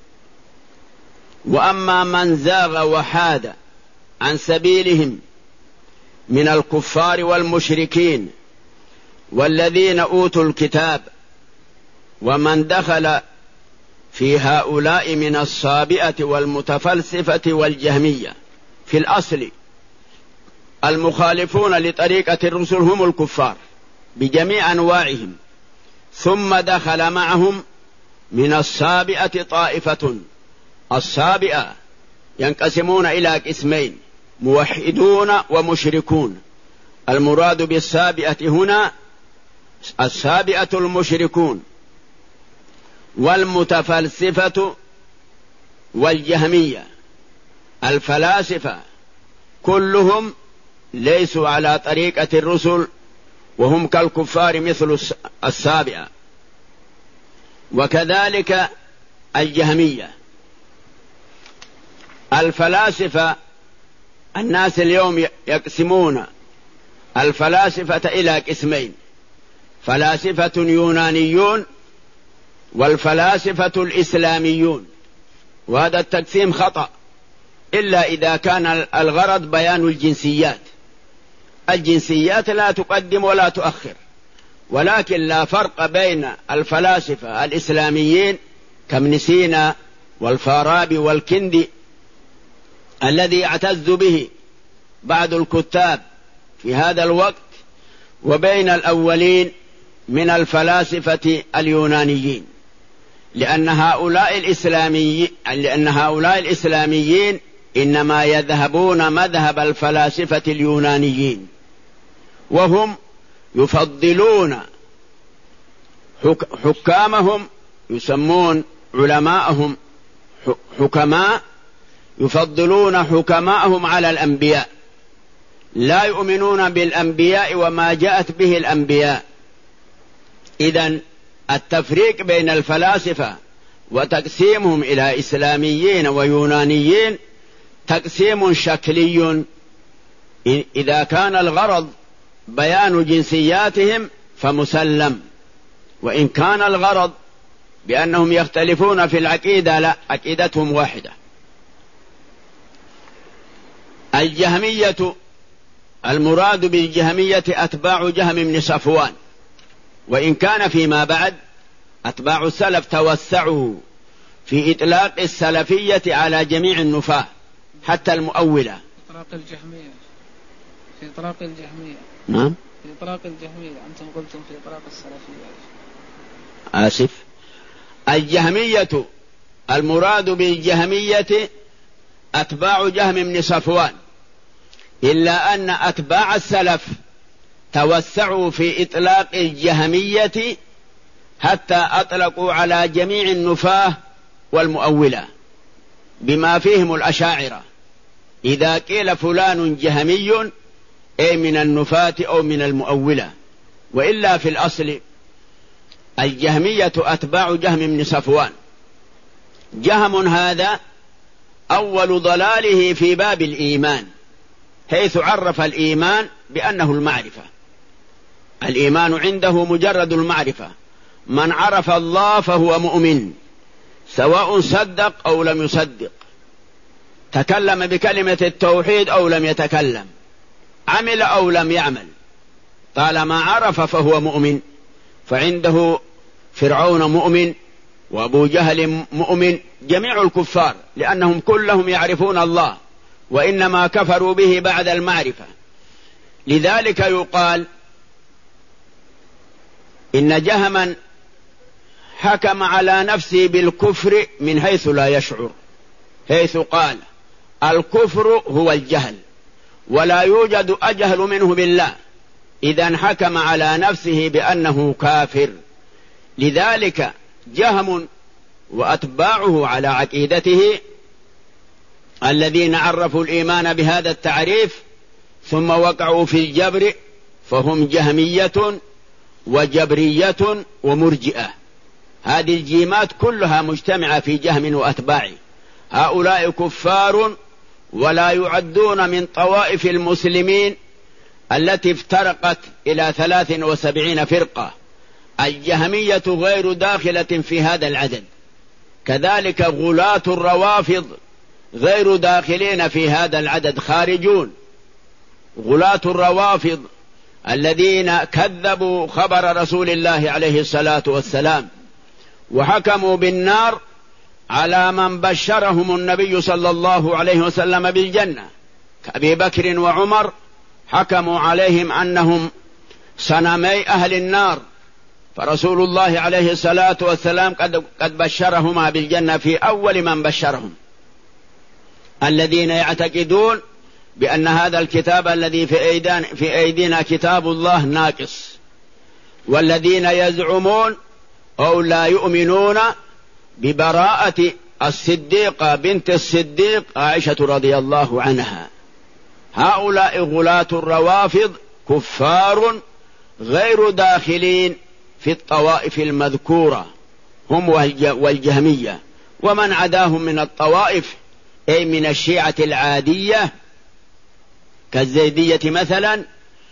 وأما من زاغ وحاد عن سبيلهم من الكفار والمشركين والذين أوتوا الكتاب ومن دخل في هؤلاء من الصابئة والمتفلسفة والجهمية. في الأصل المخالفون لطريقة الرسل هم الكفار بجميع أنواعهم، ثم دخل معهم من الصابئة طائفة. الصابئة ينقسمون إلى قسمين: موحدون ومشركون. المراد بالسابئة هنا السابئة المشركون، والمتفلسفة والجهمية. الفلاسفة كلهم ليسوا على طريقة الرسل، وهم كالكفار مثل السابئة. وكذلك الجهمية. الفلاسفة، الناس اليوم يقسمون الفلاسفة إلى قسمين: فلاسفة يونانيون والفلاسفة الإسلاميون. وهذا التقسيم خطأ، إلا إذا كان الغرض بيان الجنسيات. الجنسيات لا تقدم ولا تؤخر، ولكن لا فرق بين الفلاسفة الإسلاميين كابن سينا والفارابي والكندي الذي يعتز به بعض الكتاب في هذا الوقت، وبين الأولين من الفلاسفة اليونانيين، لأن هؤلاء الإسلاميين إنما يذهبون مذهب الفلاسفة اليونانيين، وهم يفضلون حكامهم، يسمون علماءهم حكماء، يفضلون حكماءهم على الأنبياء، لا يؤمنون بالأنبياء وما جاءت به الأنبياء. إذن التفريق بين الفلاسفة وتقسيمهم إلى إسلاميين ويونانيين تقسيم شكلي. إذا كان الغرض بيان جنسياتهم فمسلم، وإن كان الغرض بأنهم يختلفون في العقيدة لا، عقيدتهم واحدة. الجهمية، المراد بالجهمية أتباع جهم بن صفوان، وإن كان فيما بعد أتباع السلف توسعوا في إطلاق السلفية على جميع النفاة حتى المؤولة. إطلاق الجهمية في إطلاق الجهمية. نعم، في إطلاق الجهمية. أنتم قلتم في إطلاق السلفية. آسف. الجهمية المراد بالجهمية أتباع جهم بن صفوان، إلا أن أتباع السلف توسعوا في إطلاق الجهمية حتى أطلقوا على جميع النفاة والمؤولة بما فيهم الأشاعرة. إذا قيل فلان جهمي أي من النفاة أو من المؤولة، وإلا في الأصل الجهمية أتباع جهم بن صفوان. جهم هذا أول ضلاله في باب الإيمان، حيث عرف الإيمان بأنه المعرفة. الإيمان عنده مجرد المعرفة. من عرف الله فهو مؤمن، سواء صدق أو لم يصدق، تكلم بكلمة التوحيد أو لم يتكلم، عمل أو لم يعمل، طالما عرف فهو مؤمن. فعنده فرعون مؤمن، وأبو جهل مؤمن، جميع الكفار، لأنهم كلهم يعرفون الله، وإنما كفروا به بعد المعرفة. لذلك يقال إن جهما حكم على نفسه بالكفر من حيث لا يشعر، حيث قال الكفر هو الجهل، ولا يوجد أجهل منه بالله، إذن حكم على نفسه بأنه كافر. لذلك جهم وأتباعه على عقيدته الذين عرفوا الإيمان بهذا التعريف ثم وقعوا في الجبر، فهم جهمية وجبرية ومرجئة. هذه الجيمات كلها مجتمعة في جهم وأتباعه. هؤلاء كفار ولا يعدون من طوائف المسلمين التي افترقت إلى 73 فرقة. الجهمية غير داخلة في هذا العدد، كذلك غلاة الروافض غير داخلين في هذا العدد، خارجون. غلاة الروافض الذين كذبوا خبر رسول الله عليه الصلاة والسلام وحكموا بالنار على من بشرهم النبي صلى الله عليه وسلم بالجنة كأبي بكر وعمر، حكموا عليهم أنهم صنمي أهل النار، فرسول الله عليه الصلاة والسلام قد بشرهما بالجنة في أول من بشرهم. الذين يعتقدون بأن هذا الكتاب الذي في أيدينا كتاب الله ناقص، والذين يزعمون أو لا يؤمنون ببراءة الصديقة بنت الصديق عائشة رضي الله عنها. هؤلاء غلاة الروافض كفار غير داخلين في الطوائف المذكورة، هم والجهمية ومن عداهم من الطوائف، أي من الشيعة العادية كالزيدية مثلا،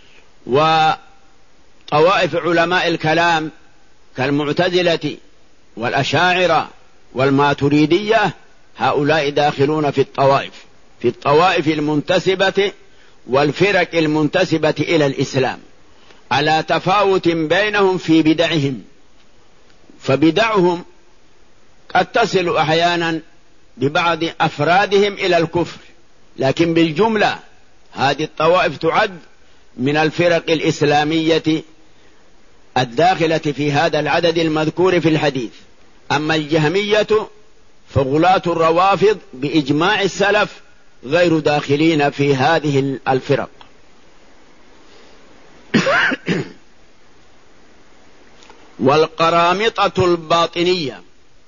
وطوائف علماء الكلام كالمعتزلة والأشاعرة والماتريدية. هؤلاء داخلون في الطوائف المنتسبة والفرق المنتسبة إلى الإسلام، على تفاوت بينهم في بدعهم، فبدعهم قد تصل أحيانا ببعض أفرادهم إلى الكفر، لكن بالجملة هذه الطوائف تعد من الفرق الإسلامية الداخلة في هذا العدد المذكور في الحديث. أما الجهمية فغلاة الروافض بإجماع السلف غير داخلين في هذه الفرق. والقرامطة الباطنية،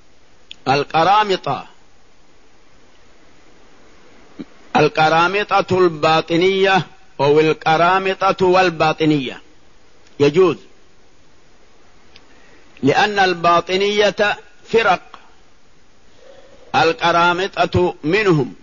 القرامطة الباطنية أو القرامطة والباطنية يجوز، لأن الباطنية فرق، القرامطة منهم،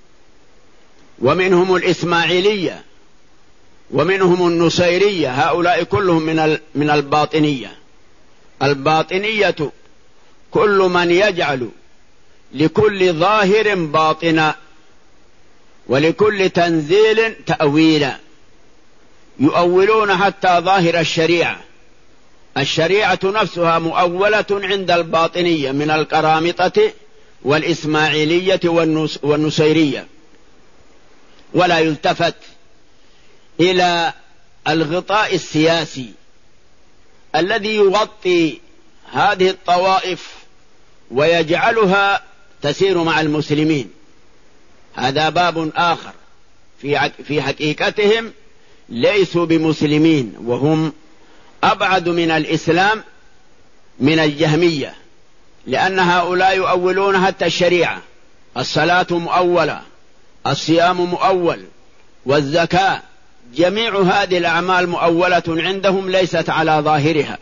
ومنهم الإسماعيلية، ومنهم النصيرية، هؤلاء كلهم من الباطنية. الباطنية كل من يجعل لكل ظاهر باطنا ولكل تنزيل تأويلا، يؤولون حتى ظاهر الشريعة نفسها مؤولة عند الباطنية من القرامطة والإسماعيلية والنصيرية، ولا يلتفت إلى الغطاء السياسي الذي يغطي هذه الطوائف ويجعلها تسير مع المسلمين. هذا باب آخر، في حقيقتهم ليسوا بمسلمين، وهم أبعد من الإسلام من الجهمية، لأن هؤلاء يؤولون حتى الشريعة، الصلاة مؤولة، الصيام مؤول، والزكاة، جميع هذه الأعمال مؤولة عندهم ليست على ظاهرها.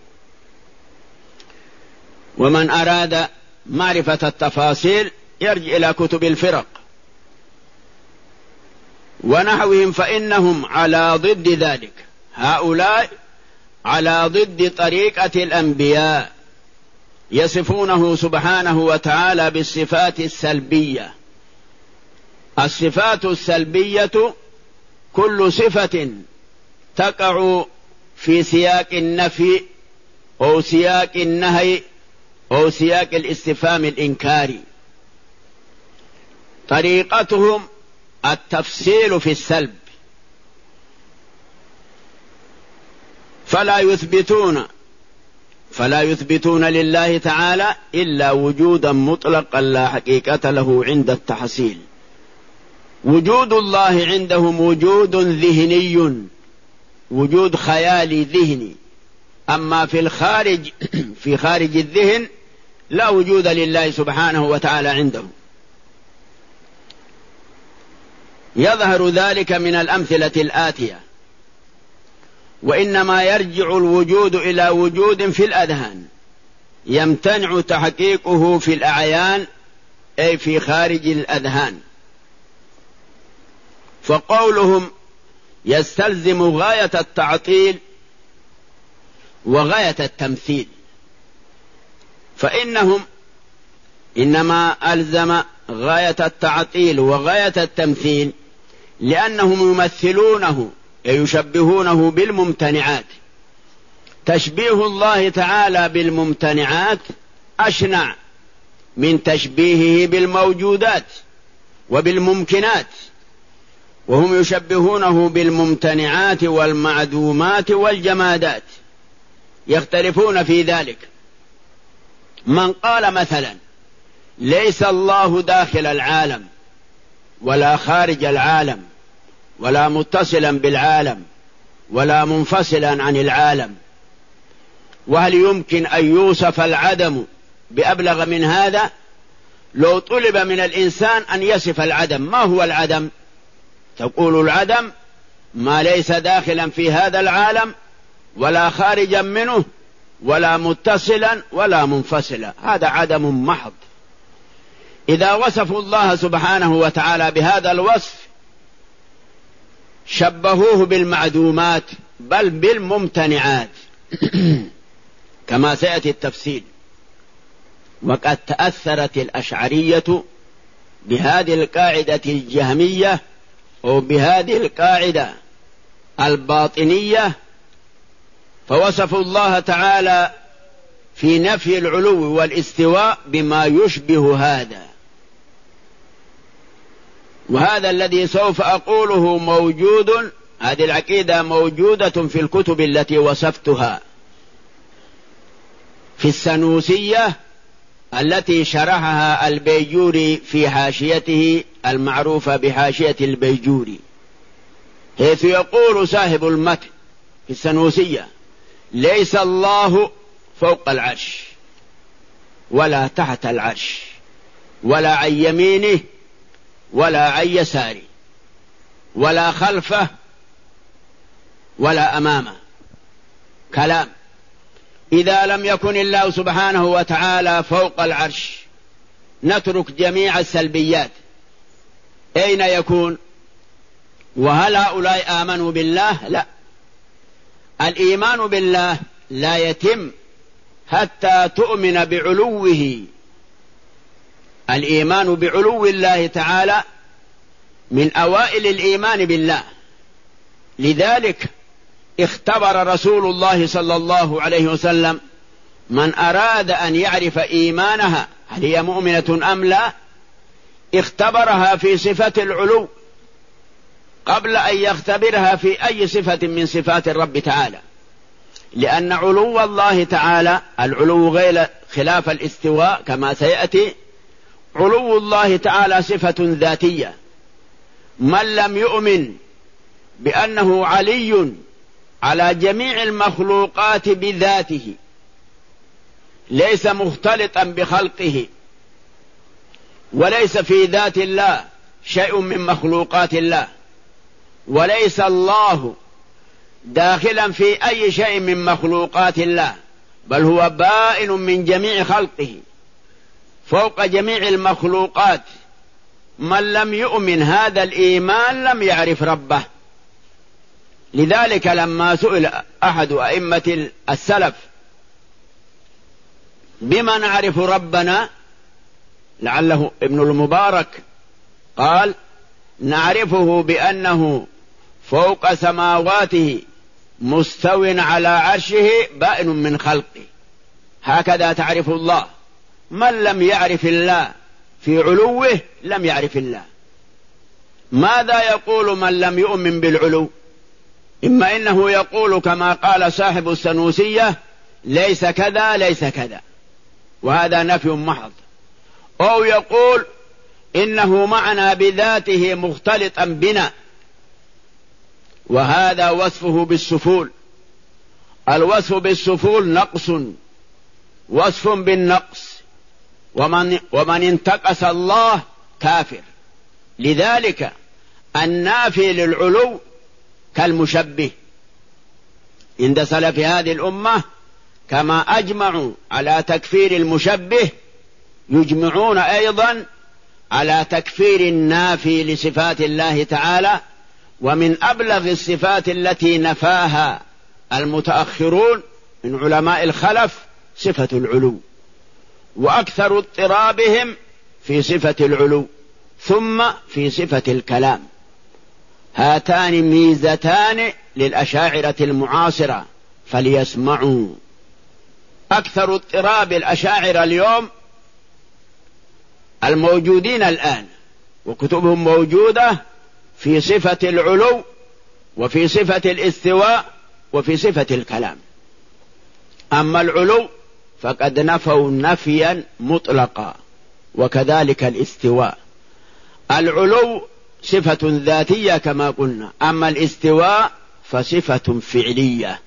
ومن أراد معرفة التفاصيل يرجع إلى كتب الفرق ونحوهم، فإنهم على ضد ذلك. هؤلاء على ضد طريقة الأنبياء، يصفونه سبحانه وتعالى بالصفات السلبية. الصفات السلبية كل صفة تقع في سياق النفي أو سياق النهي أو سياق الاستفهام الإنكاري. طريقتهم التفصيل في السلب، فلا يثبتون لله تعالى إلا وجودا مطلقا لا حقيقة له عند التحصيل. وجود الله عندهم وجود ذهني، وجود خيالي ذهني، أما في خارج الذهن لا وجود لله سبحانه وتعالى عندهم. يظهر ذلك من الأمثلة الآتية: وإنما يرجع الوجود إلى وجود في الأذهان يمتنع تحقيقه في الأعيان، أي في خارج الأذهان. فقولهم يستلزم غاية التعطيل وغاية التمثيل، فإنهم إنما ألزم غاية التعطيل وغاية التمثيل لأنهم يمثلونه يشبهونه بالممتنعات. تشبيه الله تعالى بالممتنعات أشنع من تشبيهه بالموجودات وبالممكنات، وهم يشبهونه بالممتنعات والمعدومات والجمادات، يختلفون في ذلك. من قال مثلا ليس الله داخل العالم، ولا خارج العالم ولا متصلا بالعالم ولا منفصلا عن العالم. وهل يمكن أن يوصف العدم بأبلغ من هذا؟ لو طلب من الإنسان أن يصف العدم، ما هو العدم؟ تقول العدم ما ليس داخلا في هذا العالم ولا خارجا منه ولا متصلا ولا منفصلا، هذا عدم محض. إذا وصفوا الله سبحانه وتعالى بهذا الوصف شبهوه بالمعدومات بل بالممتنعات كما سيأتي التفصيل. وقد تأثرت الأشعرية بهذه القاعدة الجهمية أو بهذه القاعدة الباطنية، فوصفوا الله تعالى في نفي العلو والاستواء بما يشبه هذا. وهذا الذي سوف أقوله موجود، هذه العقيدة موجودة في الكتب التي وصفتها، في السنوسية التي شرحها البيجوري في حاشيته المعروفة بحاشية البيجوري، حيث يقول صاحب المتن في السنوسية: ليس الله فوق العرش ولا تحت العرش ولا عن يمينه ولا عن يساره ولا خلفه ولا أمامه. كلام. إذا لم يكن الله سبحانه وتعالى فوق العرش نترك جميع السلبيات، أين يكون؟ وهل هؤلاء آمنوا بالله؟ لا. الإيمان بالله لا يتم حتى تؤمن بعلوه. الإيمان بعلو الله تعالى من أوائل الإيمان بالله. لذلك اختبر رسول الله صلى الله عليه وسلم من أراد أن يعرف إيمانها هل هي مؤمنة أم لا، اختبرها في صفة العلو قبل أن يختبرها في أي صفة من صفات الرب تعالى. لأن علو الله تعالى العلو غير خلاف الاستواء كما سيأتي. علو الله تعالى صفة ذاتية. من لم يؤمن بأنه علي على جميع المخلوقات بذاته ليس مختلطا بخلقه، وليس في ذات الله شيء من مخلوقات الله، وليس الله داخلا في أي شيء من مخلوقات الله، بل هو بائن من جميع خلقه فوق جميع المخلوقات. من لم يؤمن هذا الإيمان لم يعرف ربه. لذلك لما سئل أحد أئمة السلف بما نعرف ربنا، لعله ابن المبارك، قال: نعرفه بأنه فوق سماواته مستو على عرشه بائن من خلقه. هكذا تعرف الله. من لم يعرف الله في علوه لم يعرف الله. ماذا يقول من لم يؤمن بالعلو؟ إما إنه يقول كما قال صاحب السنوسية: ليس كذا ليس كذا، وهذا نفي محض، أو يقول إنه معنا بذاته مختلطا بنا، وهذا وصفه بالسفول. الوصف بالسفول نقص، وصف بالنقص، ومن انتقص الله كافر. لذلك النافي للعلو كالمشبه عند سلف هذه الأمة، كما أجمعوا على تكفير المشبه يجمعون أيضا على تكفير النافي لصفات الله تعالى. ومن أبلغ الصفات التي نفاها المتأخرون من علماء الخلف صفة العلو، وأكثر اضطرابهم في صفة العلو ثم في صفة الكلام. هاتان ميزتان للأشاعرة المعاصرة فليسمعوا. أكثر اضطراب الأشاعرة اليوم الموجودين الآن وكتبهم موجودة في صفة العلو وفي صفة الاستواء وفي صفة الكلام. أما العلو فقد نفوا نفيا مطلقا، وكذلك الاستواء. العلو صفة ذاتية كما قلنا، أما الاستواء فصفة فعلية.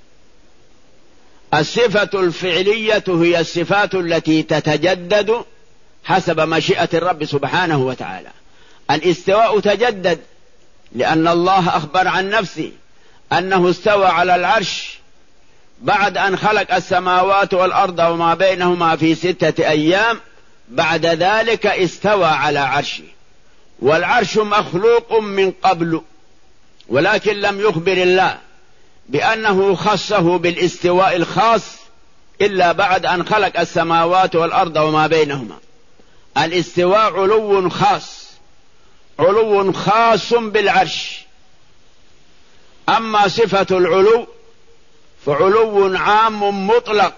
الصفة الفعلية هي الصفات التي تتجدد حسب مشيئة الرب سبحانه وتعالى. الاستواء تجدد لأن الله أخبر عن نفسه أنه استوى على العرش بعد أن خلق السماوات والأرض وما بينهما في 6 أيام، بعد ذلك استوى على عرشه. والعرش مخلوق من قبل، ولكن لم يخبر الله بأنه خصه بالاستواء الخاص إلا بعد أن خلق السماوات والأرض وما بينهما. الاستواء علو خاص، علو خاص بالعرش. أما صفة العلو فعلو عام مطلق،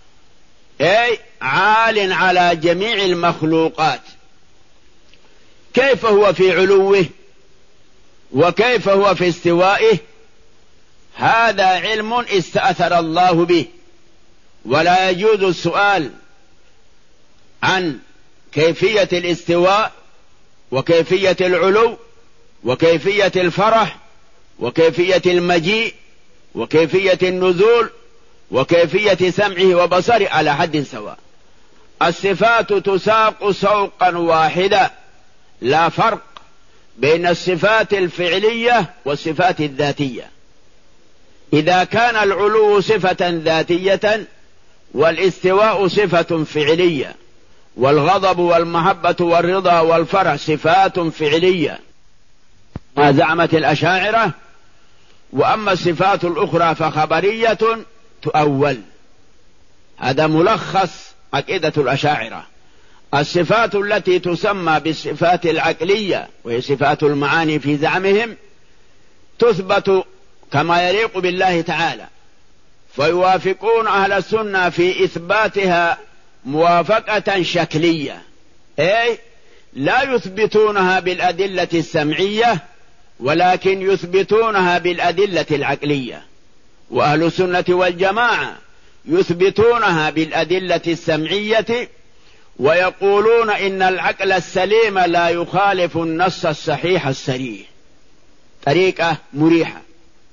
أي عال على جميع المخلوقات. كيف هو في علوه وكيف هو في استوائه؟ هذا علم استأثر الله به، ولا يجوز السؤال عن كيفية الاستواء وكيفية العلو وكيفية الفرح وكيفية المجيء وكيفية النزول وكيفية سمعه وبصره على حد سواء. الصفات تساق سوقا واحدا، لا فرق بين الصفات الفعلية والصفات الذاتية. إذا كان العلو صفة ذاتية والاستواء صفة فعلية والغضب والمحبة والرضا والفرح صفات فعلية ما زعمت الأشاعرة، وأما الصفات الأخرى فخبرية تؤول. هذا ملخص عقيدة الأشاعرة. الصفات التي تسمى بالصفات العقلية وهي صفات المعاني في زعمهم تثبت كما يليق بالله تعالى، فيوافقون أهل السنة في إثباتها موافقة شكلية، أي لا يثبتونها بالأدلة السمعية ولكن يثبتونها بالأدلة العقلية. وأهل السنة والجماعة يثبتونها بالأدلة السمعية ويقولون إن العقل السليم لا يخالف النص الصحيح الصريح. طريقة مريحة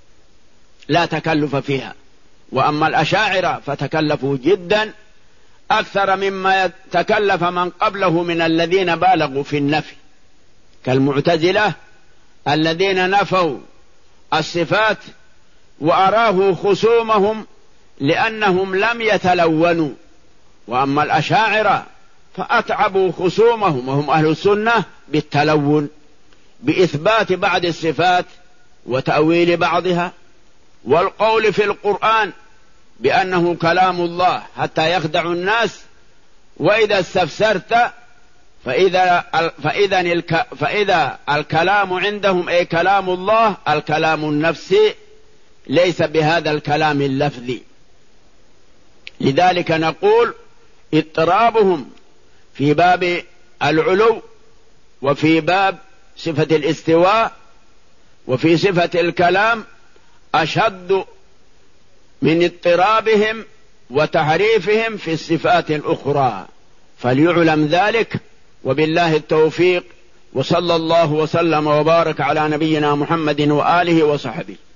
لا تكلف فيها. وأما الأشاعرة فتكلفوا جدا أكثر مما تكلف من قبله من الذين بالغوا في النفي، كالمعتزلة الذين نفوا الصفات وأراه خصومهم لأنهم لم يتلونوا. وأما الأشاعرة فأتعبوا خصومهم وهم أهل السنة بالتلون، بإثبات بعض الصفات وتأويل بعضها، والقول في القرآن بأنه كلام الله حتى يخدع الناس. وإذا استفسرت فإذا الكلام عندهم أي كلام الله الكلام النفسي ليس بهذا الكلام اللفظي. لذلك نقول اضطرابهم في باب العلو وفي باب صفة الاستواء وفي صفة الكلام أشد من اضطرابهم وتحريفهم في الصفات الأخرى، فليعلم ذلك. وبالله التوفيق، وصلى الله وسلم وبارك على نبينا محمد وآله وصحبه.